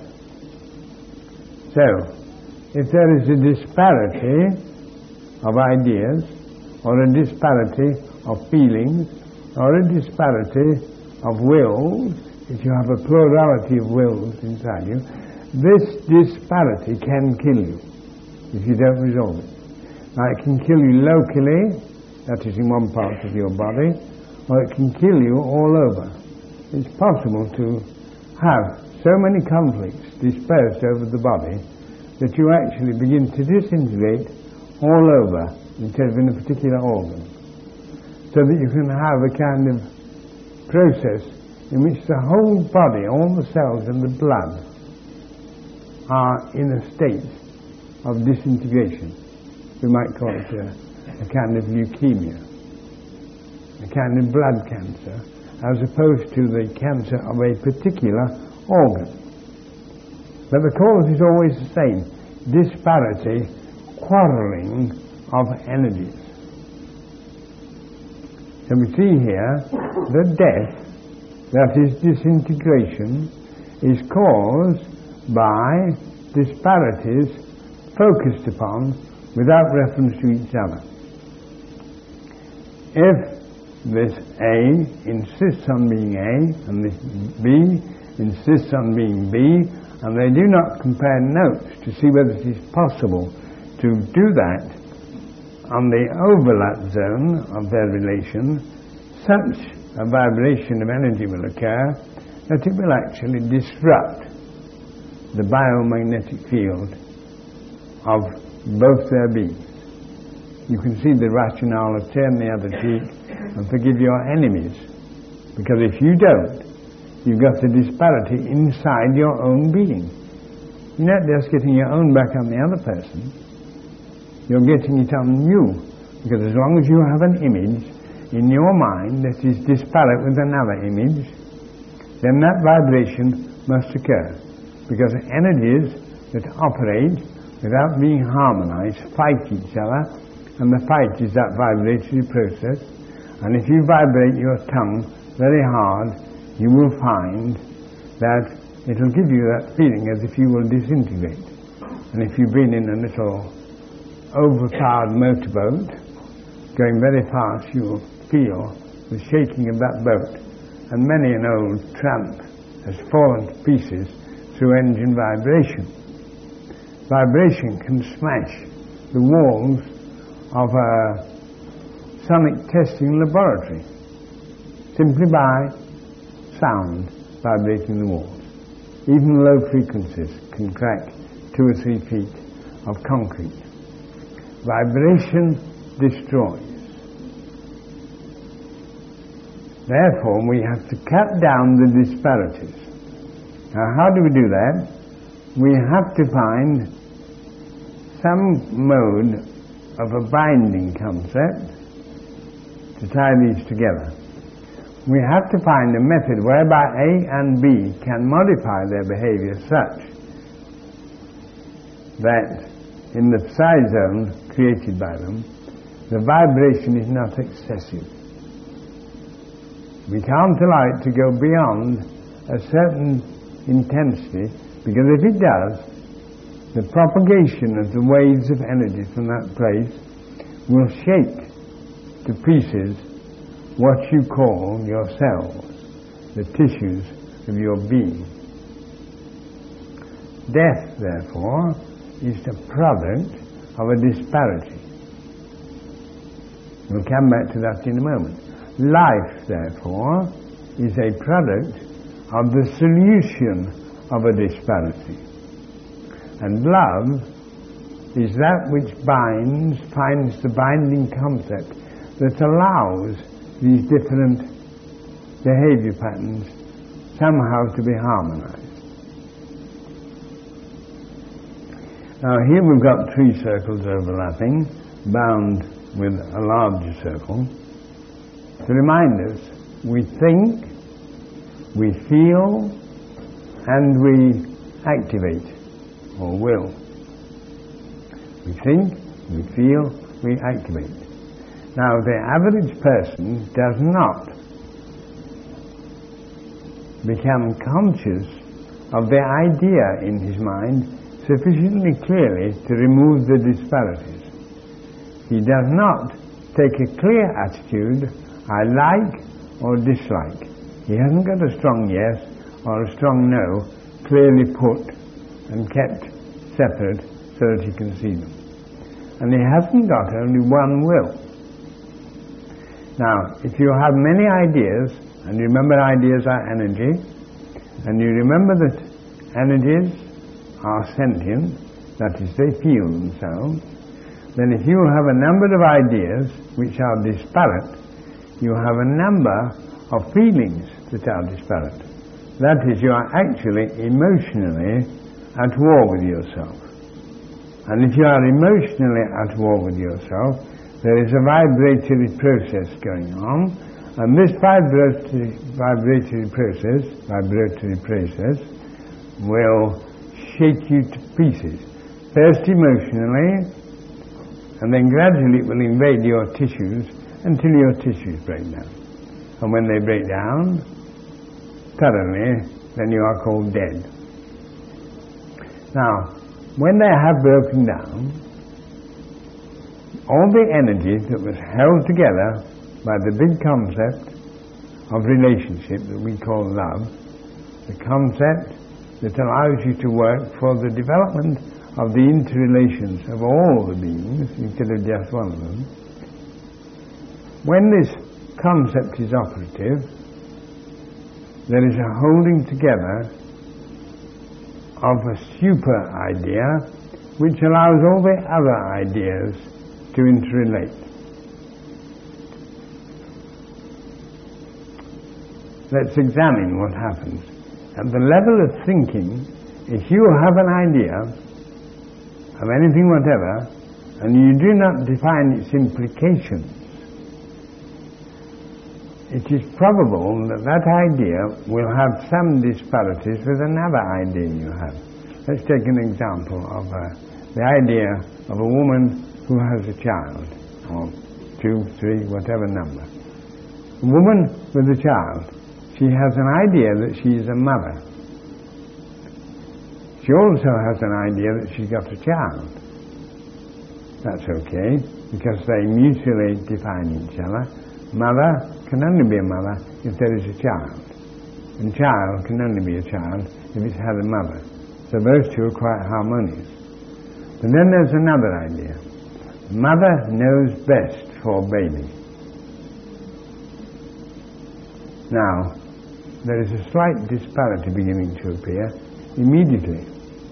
So, if there is a disparity of ideas, or a disparity of feelings, or a disparity of wills, if you have a plurality of wills inside you, this disparity can kill you if you don't resolve it. Now, it can kill you locally, that is in one part of your body, or it can kill you all over. It's possible to have so many conflicts dispersed over the body that you actually begin to disintegrate all over instead of in a particular organ, so that you can have a kind of process in which the whole body, all the cells and the blood are in a state of disintegration. We might call it a kind of leukemia, a kind of blood cancer, as opposed to the cancer of a particular organ. But the cause is always the same: disparity, quarreling of energies. So we see here that death, that is disintegration, is caused by disparities focused upon without reference to each other. If this A insists on being A and this B insists on being B, and they do not compare notes to see whether it is possible to do that on the overlap zone of their relation, such a vibration of energy will occur that it will actually disrupt the biomagnetic field of both their beings. You can see the rationale of turn the other cheek and forgive your enemies, because if you don't, you've got a disparity inside your own being. You're not just getting your own back on the other person, you're getting it on you, because as long as you have an image in your mind that is disparate with another image, then that vibration must occur, because energies that operate without being harmonized fight each other, and the fight is that vibratory process. And if you vibrate your tongue very hard, you will find that it will give you that feeling as if you will disintegrate. And if you've been in a little overpowered motorboat going very fast, you will feel the shaking of that boat, and many an old tramp has fallen to pieces through engine vibration. Vibration can smash the walls of a sonic testing laboratory simply by sound vibrating the walls. Even low frequencies can crack 2 or 3 feet of concrete. Vibration destroys. Therefore, we have to cut down the disparities. Now, how do we do that? We have to find some mode of a binding concept to tie these together. We have to find a method whereby A and B can modify their behavior such that in the psi zone created by them, the vibration is not excessive. We can't allow it to go beyond a certain intensity, because if it does, the propagation of the waves of energy from that place will shake to pieces what you call your cells, the tissues of your being. Death, therefore, is the product of a disparity. We'll come back to that in a moment. Life, therefore, is a product of the solution of a disparity. And love is that which finds the binding concept that allows these different behavior patterns somehow to be harmonized. Now here we've got 3 circles overlapping, bound with a larger circle. To remind us, we think, we feel, and we activate, or will. We think, we feel, we activate. Now, the average person does not become conscious of the idea in his mind sufficiently clearly to remove the disparities. He does not take a clear attitude, I like or dislike. He hasn't got a strong yes or a strong no clearly put and kept separate so that he can see them. And he hasn't got only one will. Now, if you have many ideas, and you remember ideas are energy, and you remember that energies are sentient, that is, they feel themselves, then if you have a number of ideas which are disparate, you have a number of feelings that are disparate. That is, you are actually emotionally at war with yourself. And if you are emotionally at war with yourself, there is a vibratory process going on, and this vibratory process will shake you to pieces. First emotionally, and then gradually it will invade your tissues until your tissues break down. And when they break down thoroughly, then you are called dead. Now, when they have broken down, all the energy that was held together by the big concept of relationship that we call love, the concept that allows you to work for the development of the interrelations of all the beings instead of just one of them, when this concept is operative, there is a holding together of a super idea which allows all the other ideas to interrelate. Let's examine what happens. At the level of thinking, if you have an idea of anything whatever, and you do not define its implications, it is probable that that idea will have some disparities with another idea you have. Let's take an example of the idea of a woman who has a child, or 2, 3, whatever number. A woman with a child, she has an idea that she is a mother. She also has an idea that she's got a child. That's okay, because they mutually define each other. Mother can only be a mother if there is a child. and child can only be a child if it's had a mother. So those two are quite harmonious. But then there's another idea. Mother knows best for baby. Now, there is a slight disparity beginning to appear immediately.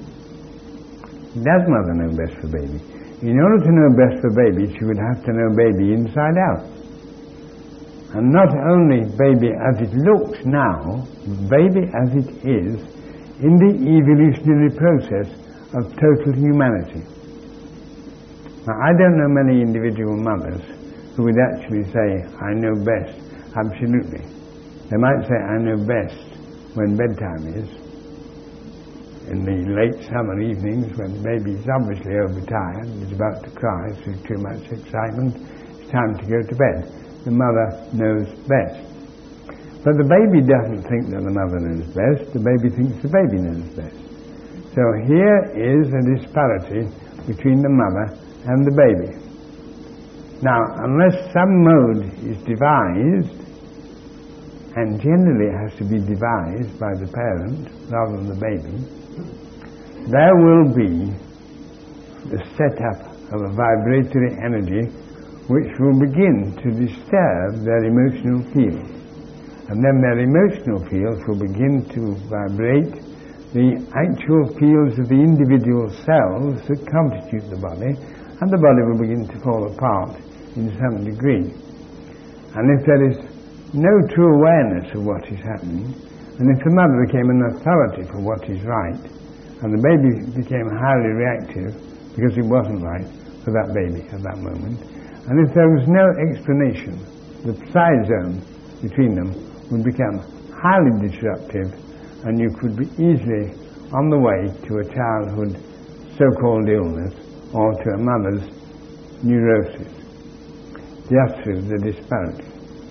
Does mother know best for baby? In order to know best for baby, she would have to know baby inside out. And not only baby as it looks now, baby as it is in the evolutionary process of total humanity. Now, I don't know many individual mothers who would actually say, I know best, absolutely. They might say, I know best when bedtime is, in the late summer evenings when baby's obviously overtired, is about to cry, so too much excitement, it's time to go to bed. The mother knows best. But the baby doesn't think that the mother knows best, the baby thinks the baby knows best. So here is a disparity between the mother and the baby. Now, unless some mode is devised, and generally it has to be devised by the parent rather than the baby, there will be the setup of a vibratory energy which will begin to disturb their emotional fields. And then their emotional fields will begin to vibrate the actual fields of the individual cells that constitute the body, and the body will begin to fall apart in some degree. And if there is no true awareness of what is happening, and if the mother became an authority for what is right, and the baby became highly reactive because it wasn't right for that baby at that moment, and if there was no explanation, the psi zone between them would become highly disruptive, and you could be easily on the way to a childhood so-called illness or to a mother's neurosis, just through the disparity.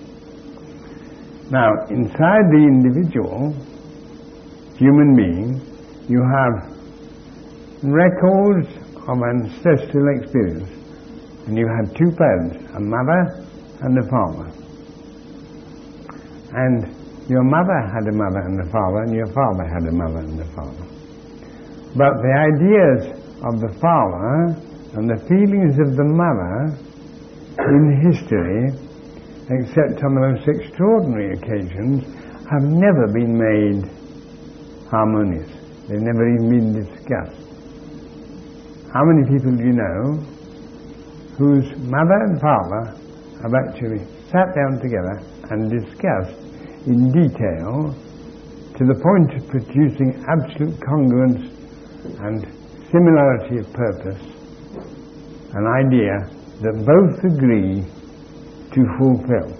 Now, inside the individual human being, you have records of ancestral experience. And you had two parents, a mother and a father. And your mother had a mother and a father, and your father had a mother and a father. But the ideas of the father and the feelings of the mother in history, except on the most extraordinary occasions, have never been made harmonious. They've never even been discussed. How many people do you know whose mother and father have actually sat down together and discussed in detail to the point of producing absolute congruence and similarity of purpose, an idea that both agree to fulfill?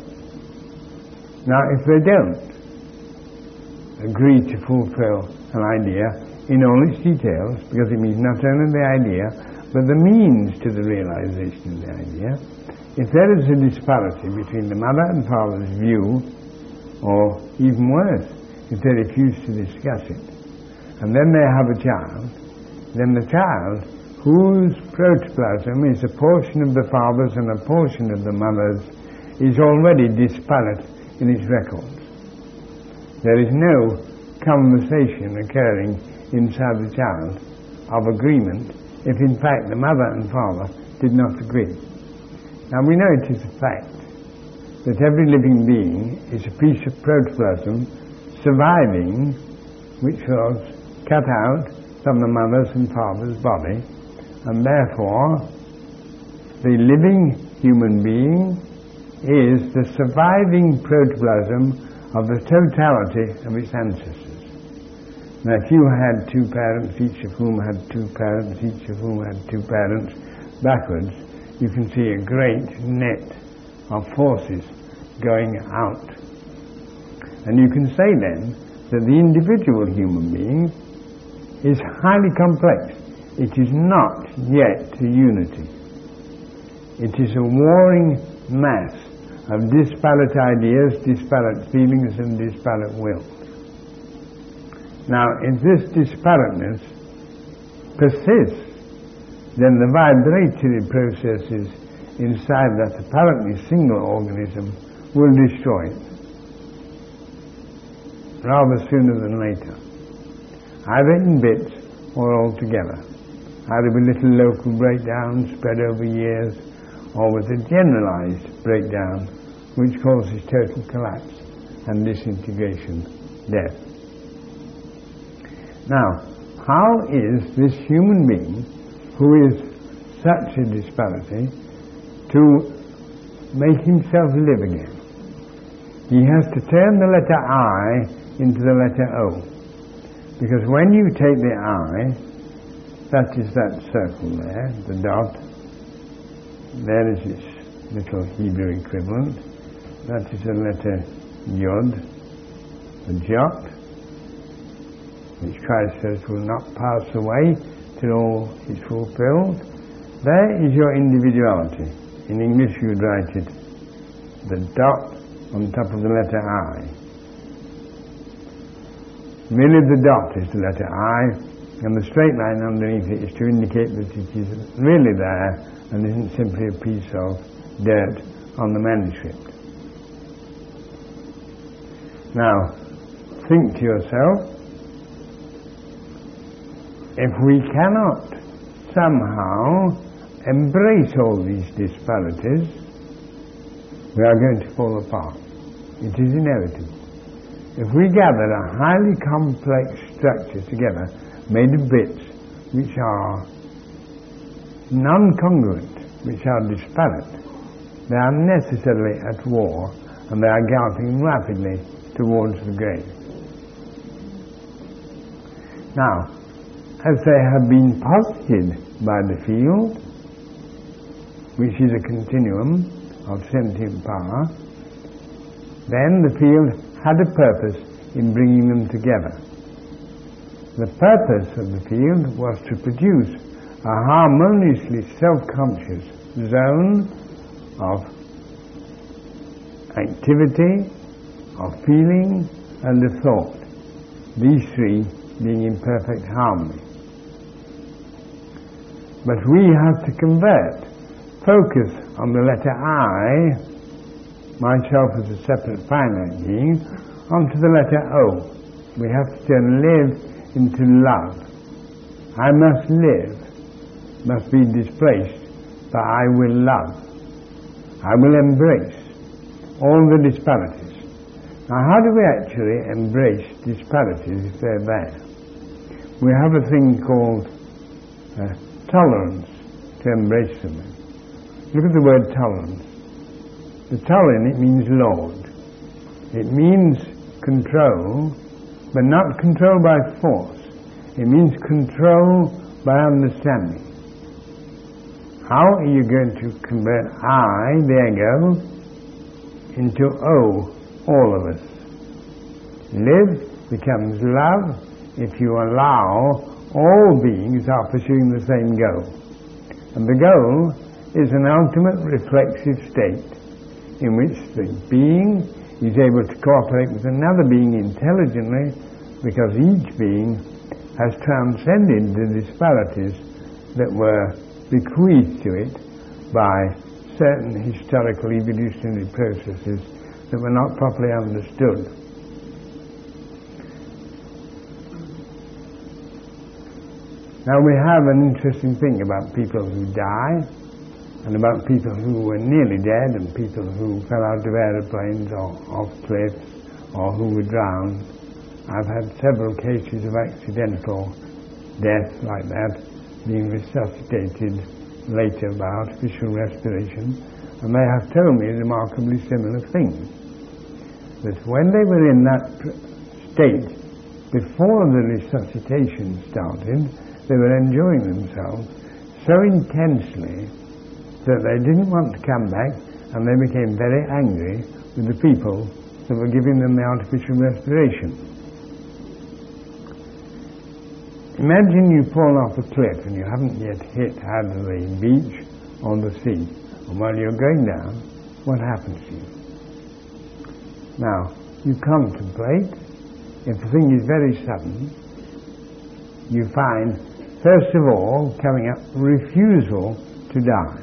Now, if they don't agree to fulfill an idea in all its details, because it means not only the idea, but the means to the realization of the idea, if there is a disparity between the mother and father's view, or even worse, if they refuse to discuss it, and then they have a child, then the child, whose protoplasm is a portion of the father's and a portion of the mother's, is already disparate in its records. There is no conversation occurring inside the child of agreement if in fact the mother and father did not agree. Now we know it is a fact that every living being is a piece of protoplasm surviving, which was cut out from the mother's and father's body, and therefore the living human being is the surviving protoplasm of the totality of its ancestors. Now, if you had two parents, each of whom had two parents, each of whom had two parents, backwards, you can see a great net of forces going out. And you can say then that the individual human being is highly complex. It is not yet a unity. It is a warring mass of disparate ideas, disparate feelings, and disparate wills. Now, if this disparateness persists, then the vibratory processes inside that apparently single organism will destroy it. rather sooner than later, either in bits or altogether, either with little local breakdowns spread over years, or with a generalized breakdown which causes total collapse and disintegration, death. Now, how is this human being, who is such a disparity, to make himself live again? He has to turn the letter I into the letter O. Because when you take the I, that is that circle there, the dot, there is its little Hebrew equivalent, that is the letter Yod, the Jot, which Christ says will not pass away till all is fulfilled. There is your individuality. In English you would write it, the dot on top of the letter I. Merely the dot is the letter I, and the straight line underneath it is to indicate that it is really there and isn't simply a piece of dirt on the manuscript. Now, think to yourself, if we cannot somehow embrace all these disparities, we are going to fall apart. It is inevitable. If we gather a highly complex structure together, made of bits which are non-congruent, which are disparate, they are necessarily at war, and they are galloping rapidly towards the grave. Now, as they have been posited by the field, which is a continuum of sentient power, then the field had a purpose in bringing them together. The purpose of the field was to produce a harmoniously self-conscious zone of activity, of feeling, and of thought, these three being in perfect harmony. But we have to convert focus on the letter I, myself as a separate finite being, onto the letter O. We have to turn live into love. I must live, must be displaced by I will love. I will embrace all the disparities. Now, how do we actually embrace disparities if they're there? We have a thing called tolerance to embrace them. Look at the word tolerance. The tol in it means Lord. It means control, but not control by force. It means control by understanding. How are you going to convert I, the ego, into O, all of us? Live becomes love if you allow all beings are pursuing the same goal. And the goal is an ultimate reflexive state in which the being is able to cooperate with another being intelligently, because each being has transcended the disparities that were bequeathed to it by certain historical evolutionary processes that were not properly understood. Now, we have an interesting thing about people who die, and about people who were nearly dead, and people who fell out of aeroplanes or off cliffs, or who were drowned. I've had several cases of accidental death like that, being resuscitated later by artificial respiration, and they have told me remarkably similar things. That when they were in that state, before the resuscitation started, they were enjoying themselves so intensely that they didn't want to come back, and they became very angry with the people that were giving them the artificial respiration. Imagine you fall off a cliff and you haven't yet hit either the beach or the sea, and while you're going down, what happens to you? Now, you contemplate. If the thing is very sudden, you find, first of all, coming up, refusal to die.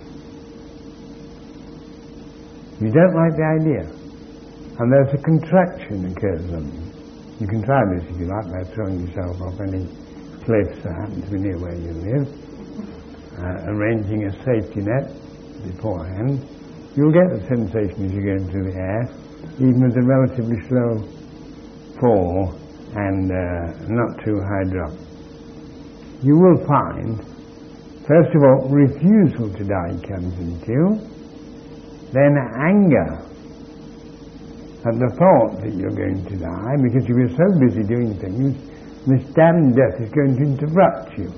You don't like the idea, and there's a contraction occurs on you. You can try this if you like by throwing yourself off any cliffs that happen to be near where you live, arranging a safety net beforehand. You'll get the sensation as you go into the air, even with a relatively slow fall and not too high drop. You will find, first of all, refusal to die comes into you, then anger at the thought that you're going to die, because you were so busy doing things, this damned death is going to interrupt you.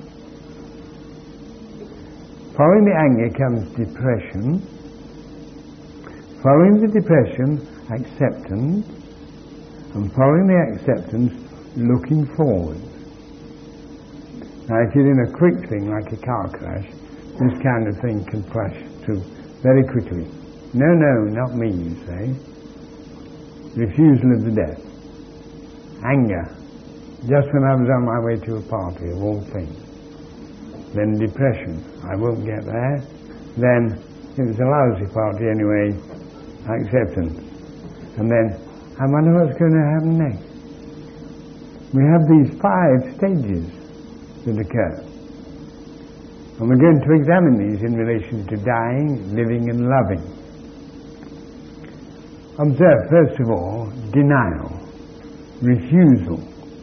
Following the anger comes depression. Following the depression, acceptance. And following the acceptance, looking forward. Now, if you're in a quick thing like a car crash, this kind of thing can flash through very quickly. No, not me, you say. Refusal of the death. Anger. Just when I was on my way to a party, of all things. Then depression. I won't get there. Then, it was a lousy party anyway. Acceptance. And then, I wonder what's going to happen next. We have these 5 stages that occur. And we're going to examine these in relation to dying, living and loving. Observe, first of all, denial, refusal.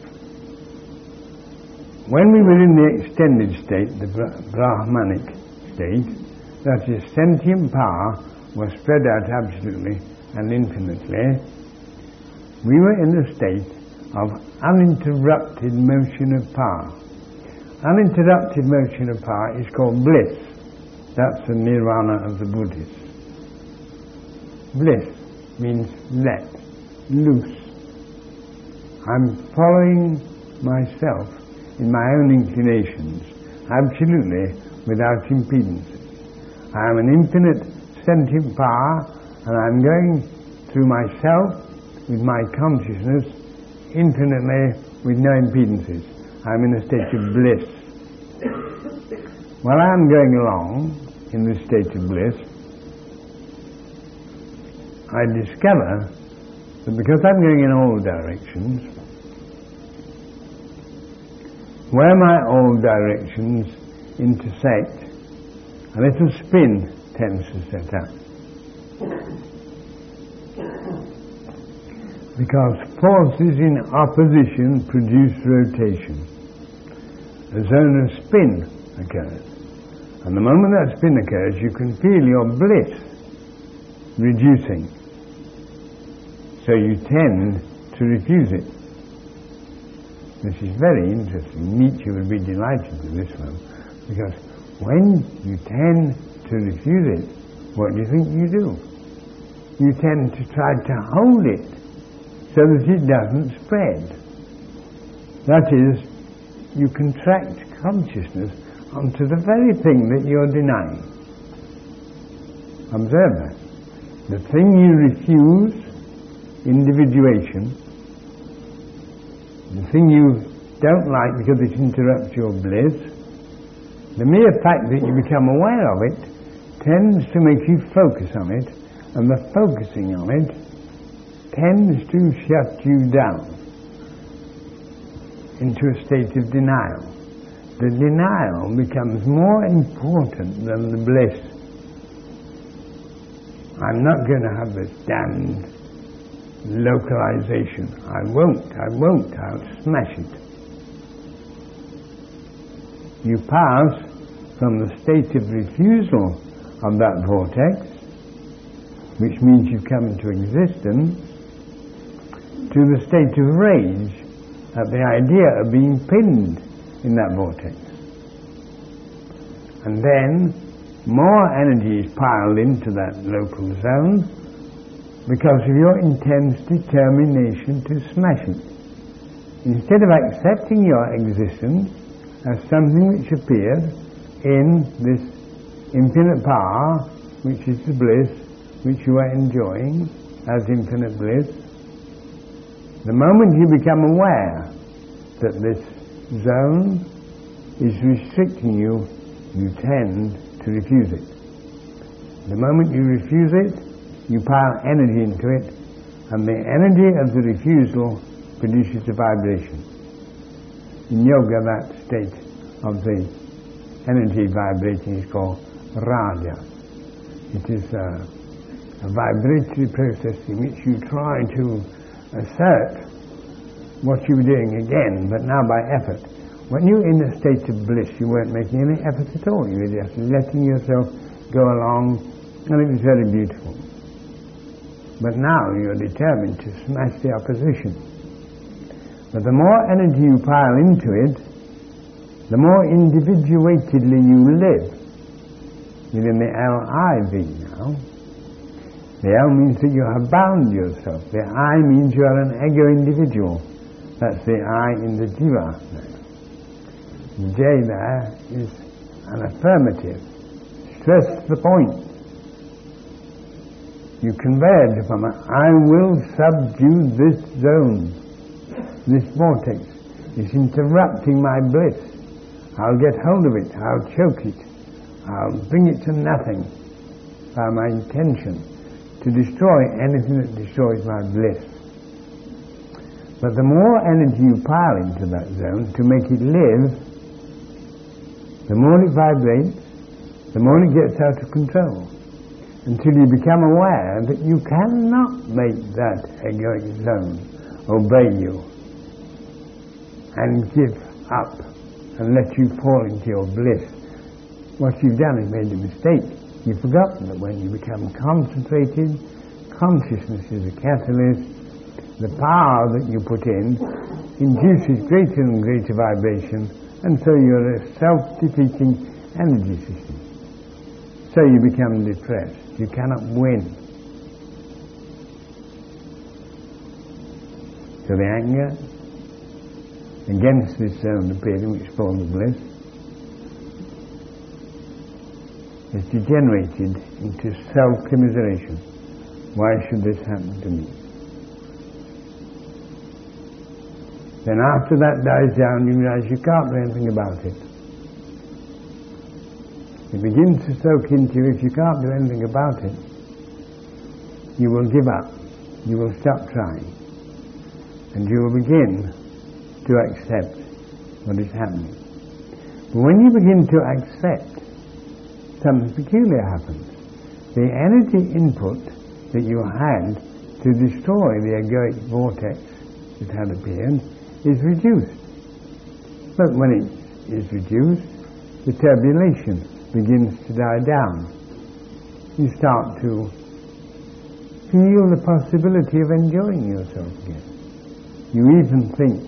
When we were in the extended state, the Brahmanic state, that is, sentient power was spread out absolutely and infinitely, we were in the state of uninterrupted motion of power. Uninterrupted motion of power is called bliss. That's the nirvana of the Buddhists. Bliss means let, loose. I'm following myself in my own inclinations, absolutely without impedances. I am an infinite sentient power, and I'm going through myself with my consciousness infinitely with no impedances. I'm in a state of bliss. While I'm going along in this state of bliss, I discover that because I'm going in all directions, where my all directions intersect, a little spin tends to set up. Because forces in opposition produce rotation. A zone of spin occurs. And the moment that spin occurs, you can feel your bliss reducing. So you tend to refuse it. This is very interesting. Nietzsche would be delighted with this one, because when you tend to refuse it, what do you think you do? You tend to try to hold it so that it doesn't spread. That is, you contract consciousness onto the very thing that you're denying. Observe that. The thing you refuse, individuation, the thing you don't like because it interrupts your bliss, the mere fact that you become aware of it tends to make you focus on it, and the focusing on it tends to shut you down into a state of denial. The denial becomes more important than the bliss. I'm not going to have this damned localization. I won't, I'll smash it. You pass from the state of refusal of that vortex, which means you come into existence, to the state of rage at the idea of being pinned in that vortex. And then more energy is piled into that local zone because of your intense determination to smash it. Instead of accepting your existence as something which appears in this infinite power, which is the bliss which you are enjoying as infinite bliss, the moment you become aware that this zone is restricting you, you tend to refuse it. The moment you refuse it, you pile energy into it, and the energy of the refusal produces a vibration. In yoga, that state of the energy vibrating is called raja. It is a vibratory process in which you try to assert what you were doing again, but now by effort. When you're in a state of bliss, you weren't making any effort at all. You were just letting yourself go along, and it was very beautiful. But now you're determined to smash the opposition. But the more energy you pile into it, the more individuatedly you live. Within the L-I-V now. The L means that you have bound yourself. The I means you are an ego individual. That's the I in the jiva. The J there is an affirmative. Stress the point. You converge upon it. I will subdue this zone, this vortex. It's interrupting my bliss. I'll get hold of it. I'll choke it. I'll bring it to nothing by my intention to destroy anything that destroys my bliss. But the more energy you pile into that zone to make it live, the more it vibrates, the more it gets out of control, until you become aware that you cannot make that egoic zone obey you and give up and let you fall into your bliss. What you've done is made a mistake. You've forgotten that when you become concentrated, consciousness is a catalyst. The power that you put in induces greater and greater vibration, and so you're a self-defeating energy system. So you become depressed. You cannot win. So the anger against this zone appearing, which forms bliss, is degenerated into self-commiseration. Why should this happen to me? Then after that dies down, you realize you can't do anything about it. It begins to soak into you. If you can't do anything about it, you will give up. You will stop trying. And you will begin to accept what is happening. But when you begin to accept, something peculiar happens. The energy input that you had to destroy the egoic vortex that had appeared is reduced. But when it is reduced, the turbulation begins to die down. You start to feel the possibility of enjoying yourself again. You even think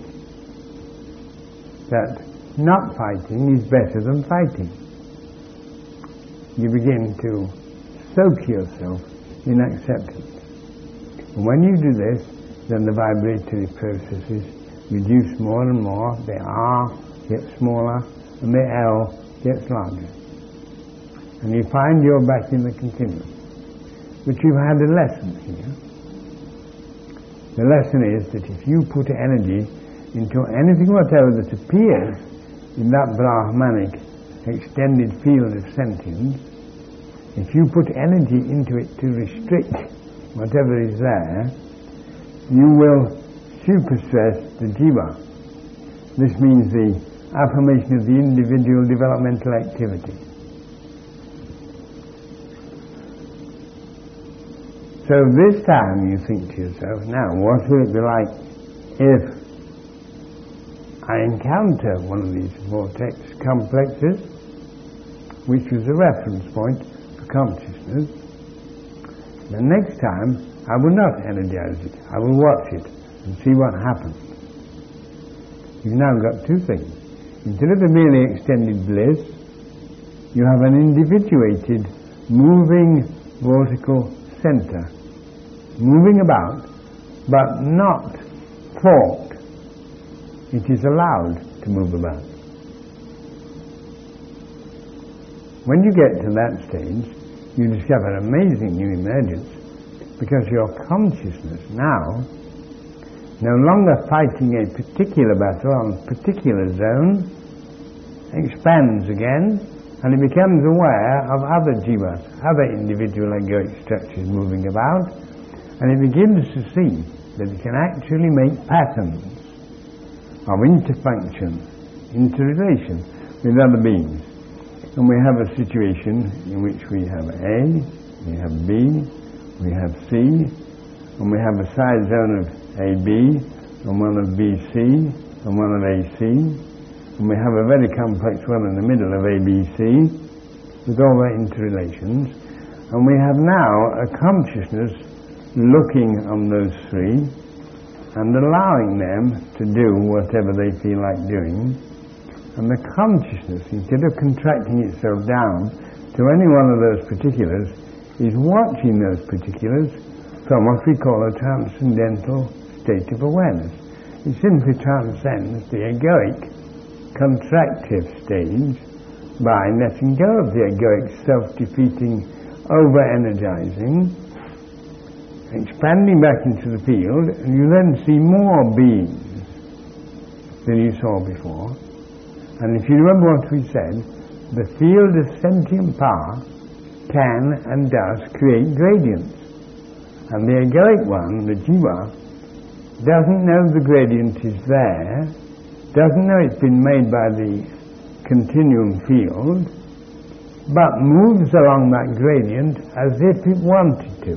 that not fighting is better than fighting. You begin to soak yourself in acceptance. And when you do this, then the vibratory processes reduce more and more. The R gets smaller and the L gets larger. And you find you're back in the continuum. But you've had a lesson here. The lesson is that if you put energy into anything whatever that appears in that Brahmanic extended field of sentience, if you put energy into it to restrict whatever is there, you will superstress the jiva. This means the affirmation of the individual developmental activity. So this time you think to yourself, now what will it be like if I encounter one of these vortex complexes, which was a reference point for consciousness. The next time I will not energize it, I will watch it and see what happens. You've now got two things. Instead of a merely extended bliss, you have an individuated, moving vortical center, moving about, but not forked. It is allowed to move about. When you get to that stage, you discover amazing new emergence, because your consciousness now, no longer fighting a particular battle on a particular zone, expands again, and it becomes aware of other jivas, other individual egoic structures moving about, and it begins to see that it can actually make patterns of interfunction, interrelation with other beings. And we have a situation in which we have A, we have B, we have C, and we have a side zone of AB, and one of BC, and one of AC, and we have a very complex one in the middle of ABC, with all their interrelations. And we have now a consciousness looking on those three and allowing them to do whatever they feel like doing. And the consciousness, instead of contracting itself down to any one of those particulars, is watching those particulars from what we call a transcendental state of awareness. It simply transcends the egoic contractive stage by letting go of the egoic self-defeating, over-energizing, expanding back into the field, and you then see more beings than you saw before. And if you remember what we said, the field of sentient power can and does create gradients. And the egoic one, the jiva, doesn't know the gradient is there, doesn't know it's been made by the continuum field, but moves along that gradient as if it wanted to.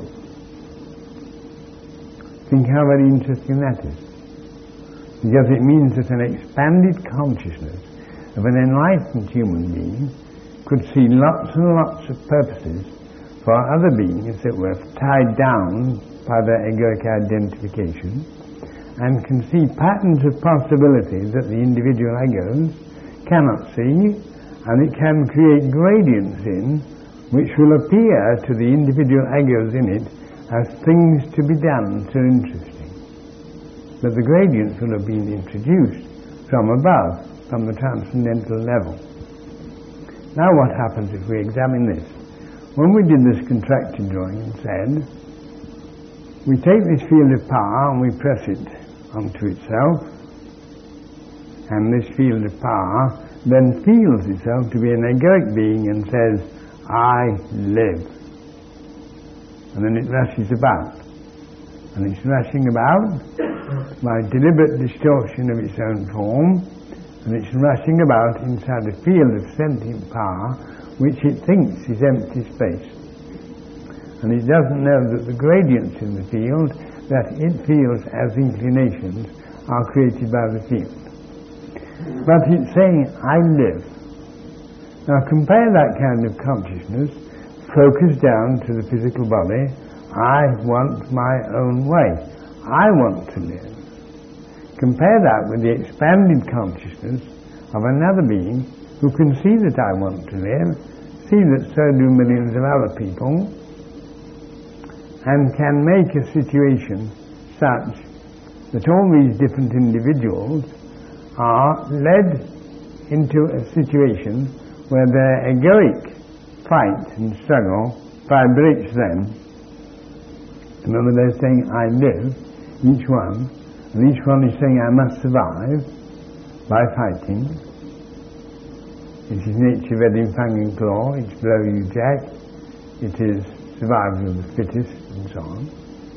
Think how very interesting that is. Because it means that an expanded consciousness of an enlightened human being could see lots and lots of purposes for other beings that were tied down by their egoic identification, and can see patterns of possibility that the individual egos cannot see, and it can create gradients in which will appear to the individual egos in it as things to be done so interesting. But the gradients will have been introduced from above, from the transcendental level. Now what happens if we examine this? When we did this contracted drawing and said, we take this field of power and we press it onto itself, and this field of power then feels itself to be an egoic being and says, I live. And then it rushes about. And it's rushing about by deliberate distortion of its own form, and it's rushing about inside a field of sentient power which it thinks is empty space. And it doesn't know that the gradients in the field that it feels as inclinations are created by the field. But it's saying, I live. Now compare that kind of consciousness, focus down to the physical body. I want my own way. I want to live. Compare that with the expanded consciousness of another being who can see that I want to live, see that so do millions of other people, and can make a situation such that all these different individuals are led into a situation where their egoic fight and struggle vibrates them. Remember, they're saying, I live, each one, and each one is saying, I must survive by fighting. It is nature wedding fang and claw, it's blow you jack, it is survival of the fittest, and so on.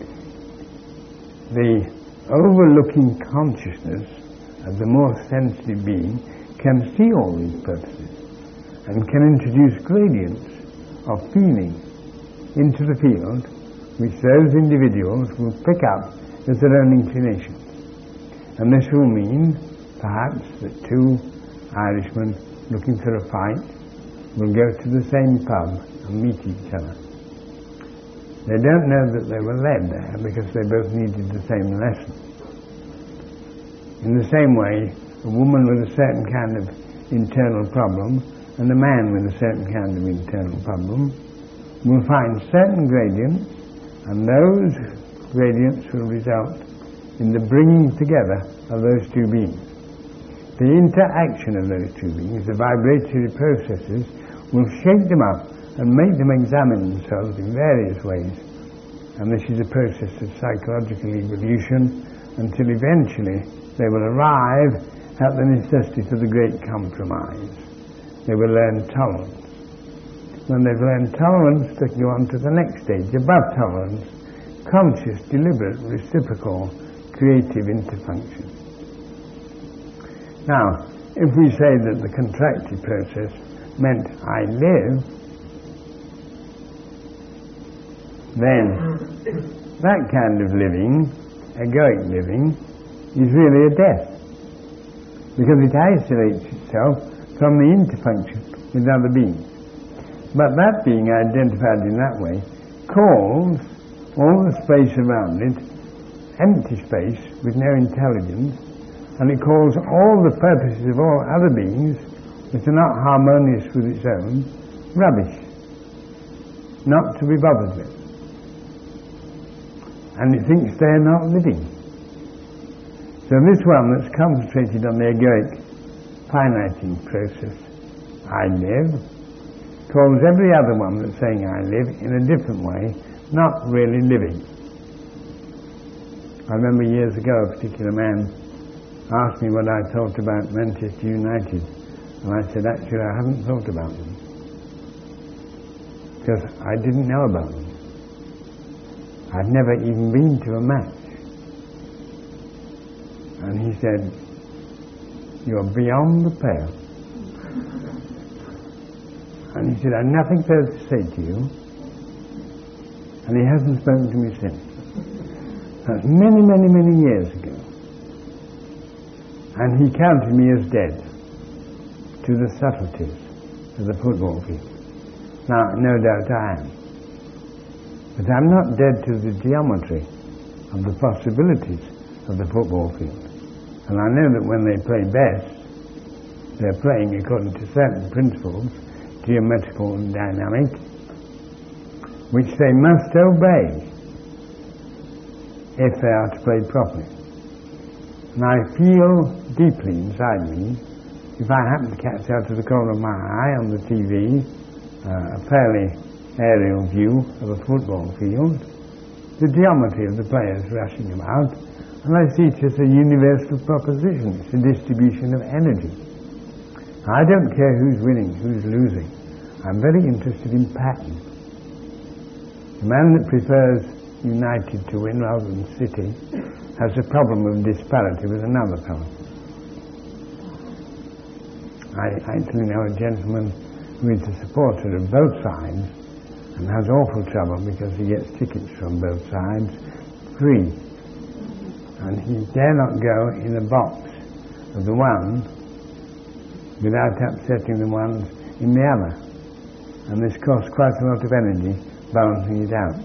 The overlooking consciousness of the more sensitive being can see all these purposes and can introduce gradients of feeling into the field which those individuals will pick up as their own inclinations. And this will mean, perhaps, that two Irishmen looking for a fight will go to the same pub and meet each other. They don't know that they were led there because they both needed the same lesson. In the same way, a woman with a certain kind of internal problem and a man with a certain kind of internal problem will find certain gradients, and those gradients will result in the bringing together of those two beings. The interaction of those two beings, the vibratory processes, will shake them up and make them examine themselves in various ways. And this is a process of psychological evolution until eventually they will arrive at the necessity for the great compromise. They will learn tolerance. When they've learned tolerance, they go on to the next stage, above tolerance, conscious, deliberate, reciprocal, creative interfunction. Now, if we say that the contractive process meant I live, then that kind of living, egoic living, is really a death, because it isolates itself from the interfunction with other beings. But that being identified in that way calls all the space around it empty space with no intelligence, and it calls all the purposes of all other beings which are not harmonious with its own rubbish, not to be bothered with. And it thinks they're not living. So this one that's concentrated on the egoic finiting process, I live, calls every other one that's saying I live in a different way, not really living. I remember years ago a particular man asked me what I thought about Manchester United, and I said, actually I haven't thought about them, because I didn't know about them. I'd never even been to a match. And he said, you're beyond the pale. And he said, I've nothing further to say to you. And he hasn't spoken to me since. That's many, many, many years ago. And he counted me as dead to the subtleties of the football field. Now, no doubt I am. But I'm not dead to the geometry of the possibilities of the football field. And I know that when they play best, they're playing according to certain principles, geometrical and dynamic, which they must obey if they are to play properly. And I feel deeply inside me, if I happen to catch out of the corner of my eye on the TV a fairly aerial view of a football field, the geometry of the players rushing about, and I see it as a universal proposition. It's a distribution of energy. I don't care who's winning, who's losing. I'm very interested in pattern. The man that prefers United to win rather than City has a problem of disparity with another fellow. I actually know a gentleman who is a supporter of both sides and has awful trouble because he gets tickets from both sides free. And he dare not go in a box of the one without upsetting the ones in the other. And this costs quite a lot of energy balancing it out.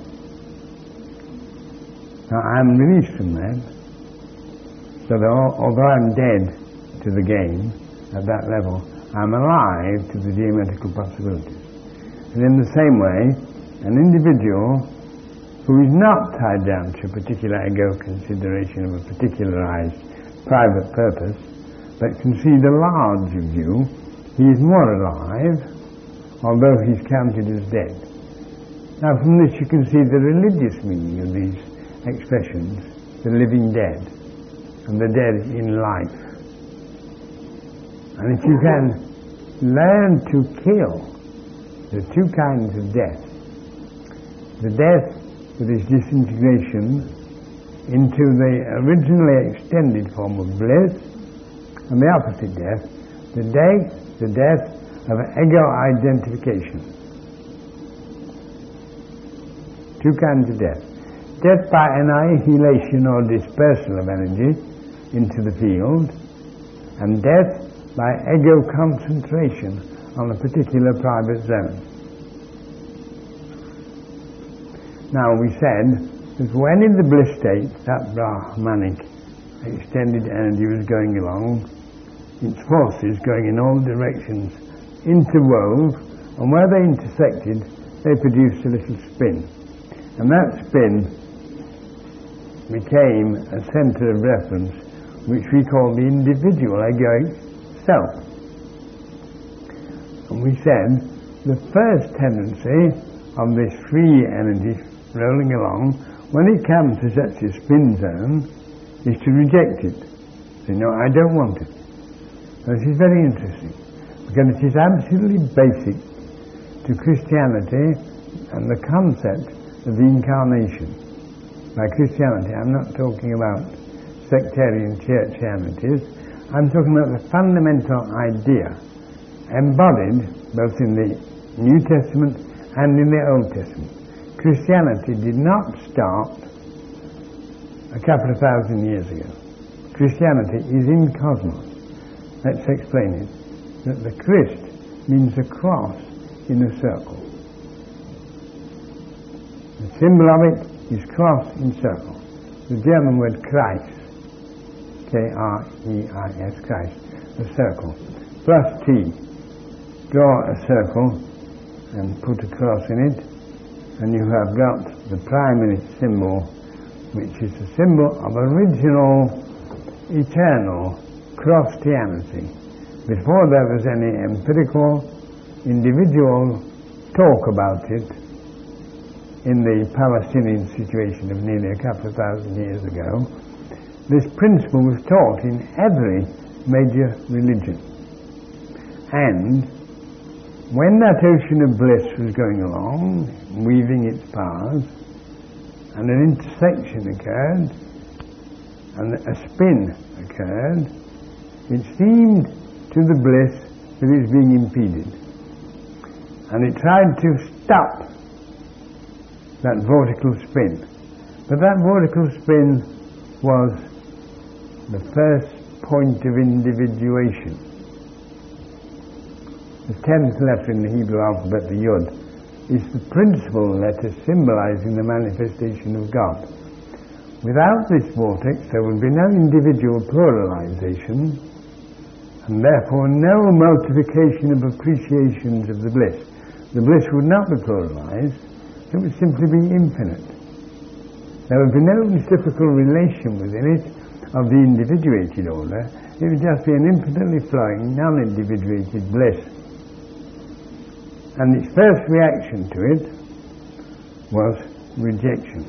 Now I'm released from that, so that although I'm dead to the game at that level, I'm alive to the geometrical possibilities. And in the same way, an individual who is not tied down to a particular ego consideration of a particularized private purpose, but can see the larger view, he is more alive, although he's counted as dead. Now from this you can see the religious meaning of these expressions, the living dead, and the dead in life. And if you can learn to kill the two kinds of death, the death that is disintegration into the originally extended form of bliss, and the opposite death, the death of ego identification. Two kinds of death. Death by annihilation or dispersal of energy into the field, and death by ego concentration on a particular private zone. Now we said that when in the bliss state that Brahmanic extended energy was going along, its forces going in all directions interwove, and where they intersected they produced a little spin, and that spin became a centre of reference which we call the individual egoic self. And we said the first tendency of this free energy rolling along, when it comes to such a spin zone, is to reject it. Say, no, I don't want it. This is very interesting, because it is absolutely basic to Christianity and the concept of the incarnation. by Christianity, I'm not talking about sectarian churchianities, I'm talking about the fundamental idea embodied both in the New Testament and in the Old Testament. Christianity did not start a couple of thousand years ago. Christianity is in cosmos. Let's explain it. That the Christ means a cross in a circle. The symbol of it is cross in circle. The German word Kreis, K-R-E-I-S, Kreis, a circle, plus T. Draw a circle and put a cross in it, and you have got the primary symbol, which is the symbol of original, eternal Christianity. Before there was any empirical, individual talk about it in the Palestinian situation of nearly a couple of thousand years ago, this principle was taught in every major religion. And when that ocean of bliss was going along, weaving its paths, and an intersection occurred, and a spin occurred, it seemed to the bliss that it was being impeded. And it tried to stop that vortical spin. But that vortical spin was the first point of individuation. The 10th letter in the Hebrew alphabet, the Yod, is the principal letter symbolizing the manifestation of God. Without this vortex, there would be no individual pluralization, and therefore no multiplication of appreciations of the bliss. The bliss would not be pluralized, it would simply be infinite. There would be no reciprocal relation within it of the individuated order, it would just be an infinitely flowing, non-individuated bliss. And its first reaction to it was rejection.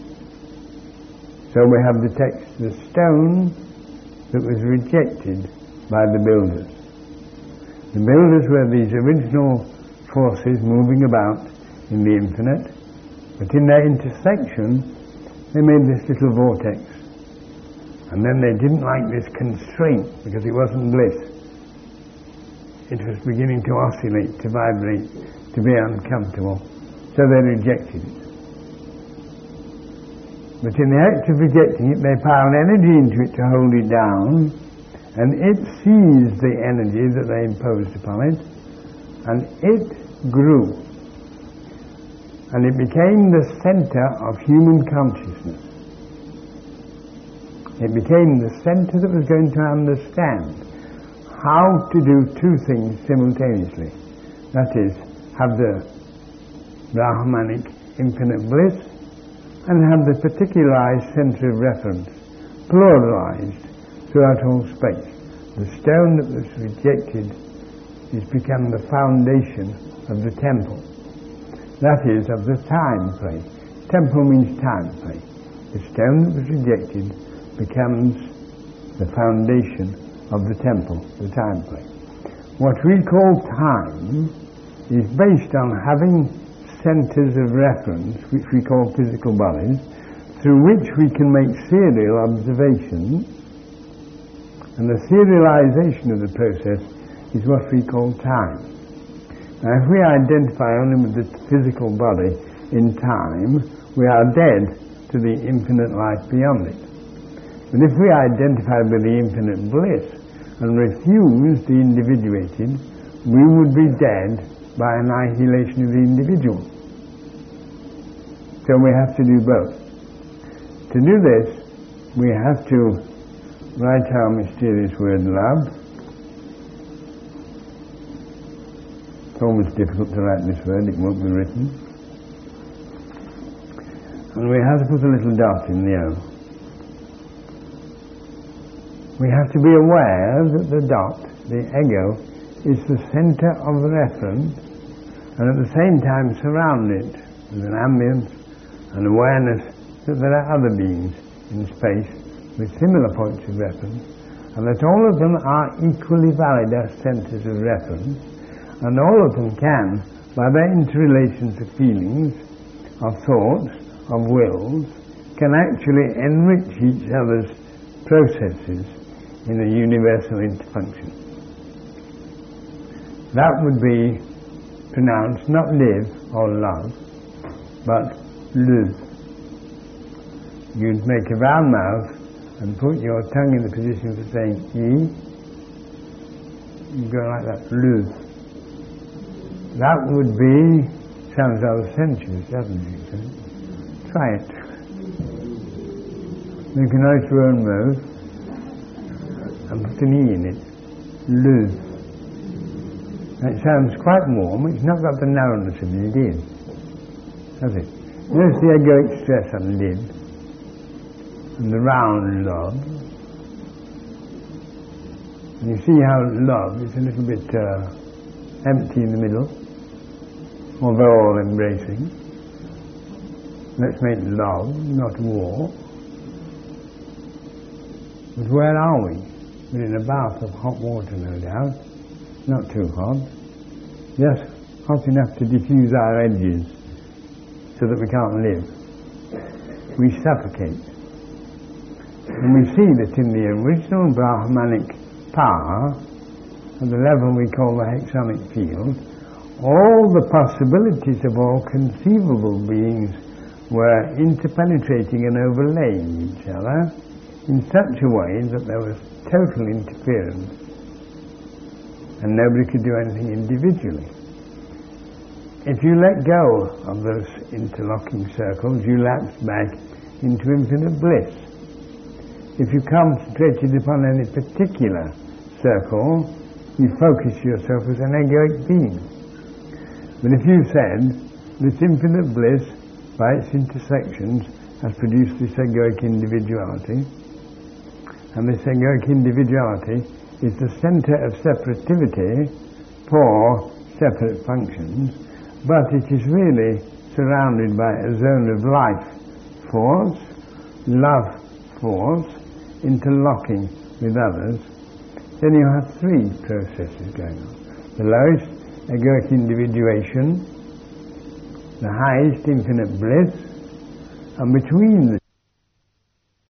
So we have the text, the stone that was rejected by the builders. The builders were these original forces moving about in the infinite, but in their intersection they made this little vortex. And then they didn't like this constraint because it wasn't bliss. It was beginning to oscillate, to vibrate, to be uncomfortable. So they rejected it. But in the act of rejecting it, they piled energy into it to hold it down, and it seized the energy that they imposed upon it, and it grew. And it became the center of human consciousness. It became the center that was going to understand how to do two things simultaneously. That is, have the Brahmanic infinite bliss and have the particularized center of reference pluralized throughout all space. The stone that was rejected is become the foundation of the temple. That is, of the time plane. Temple means time plane. The stone that was rejected becomes the foundation of the temple, the time plane. What we call time is based on having centers of reference, which we call physical bodies, through which we can make serial observations, and the serialization of the process is what we call time. Now, if we identify only with the physical body in time, we are dead to the infinite life beyond it. But if we identify with the infinite bliss and refuse the individuated, we would be dead by annihilation of the individual. So we have to do both. To do this, we have to write our mysterious word love. It's always difficult to write this word, it won't be written. And we have to put a little dot in the O. We have to be aware that the dot, the ego, is the center of reference, and at the same time surround it with an ambience, an awareness that there are other beings in space with similar points of reference, and that all of them are equally valid as centers of reference, and all of them can, by their interrelations of feelings, of thoughts, of wills, can actually enrich each other's processes in a universal interfunction. That would be pronounced not live or love, but live. You'd make a round mouth and put your tongue in the position for saying E. You go like that, live. That would be, sounds rather sensuous, doesn't it? Try it. Make a nice round mouth and put an E in it. Live. That sounds quite warm. It's not got the narrowness of live, has it? There's the egoic stress on live, and the round love. And you see how love is a little bit empty in the middle, although all embracing. Let's make love, not war. But where are we? We're in a bath of hot water, no doubt. Not too hot. Just hot enough to diffuse our edges so that we can't live. We suffocate. And we see that in the original Brahmanic power, at the level we call the hexamic field, all the possibilities of all conceivable beings were interpenetrating and overlaying each other in such a way that there was total interference and nobody could do anything individually. If you let go of those interlocking circles, you lapse back into infinite bliss. If you concentrated upon any particular circle, you focus yourself as an egoic being. But if you said, this infinite bliss, by its intersections, has produced this egoic individuality, and this egoic individuality is the center of separativity for separate functions, but it is really surrounded by a zone of life force, love force, interlocking with others, then you have three processes going on. The lowest, egoic individuation, the highest, infinite bliss, and between the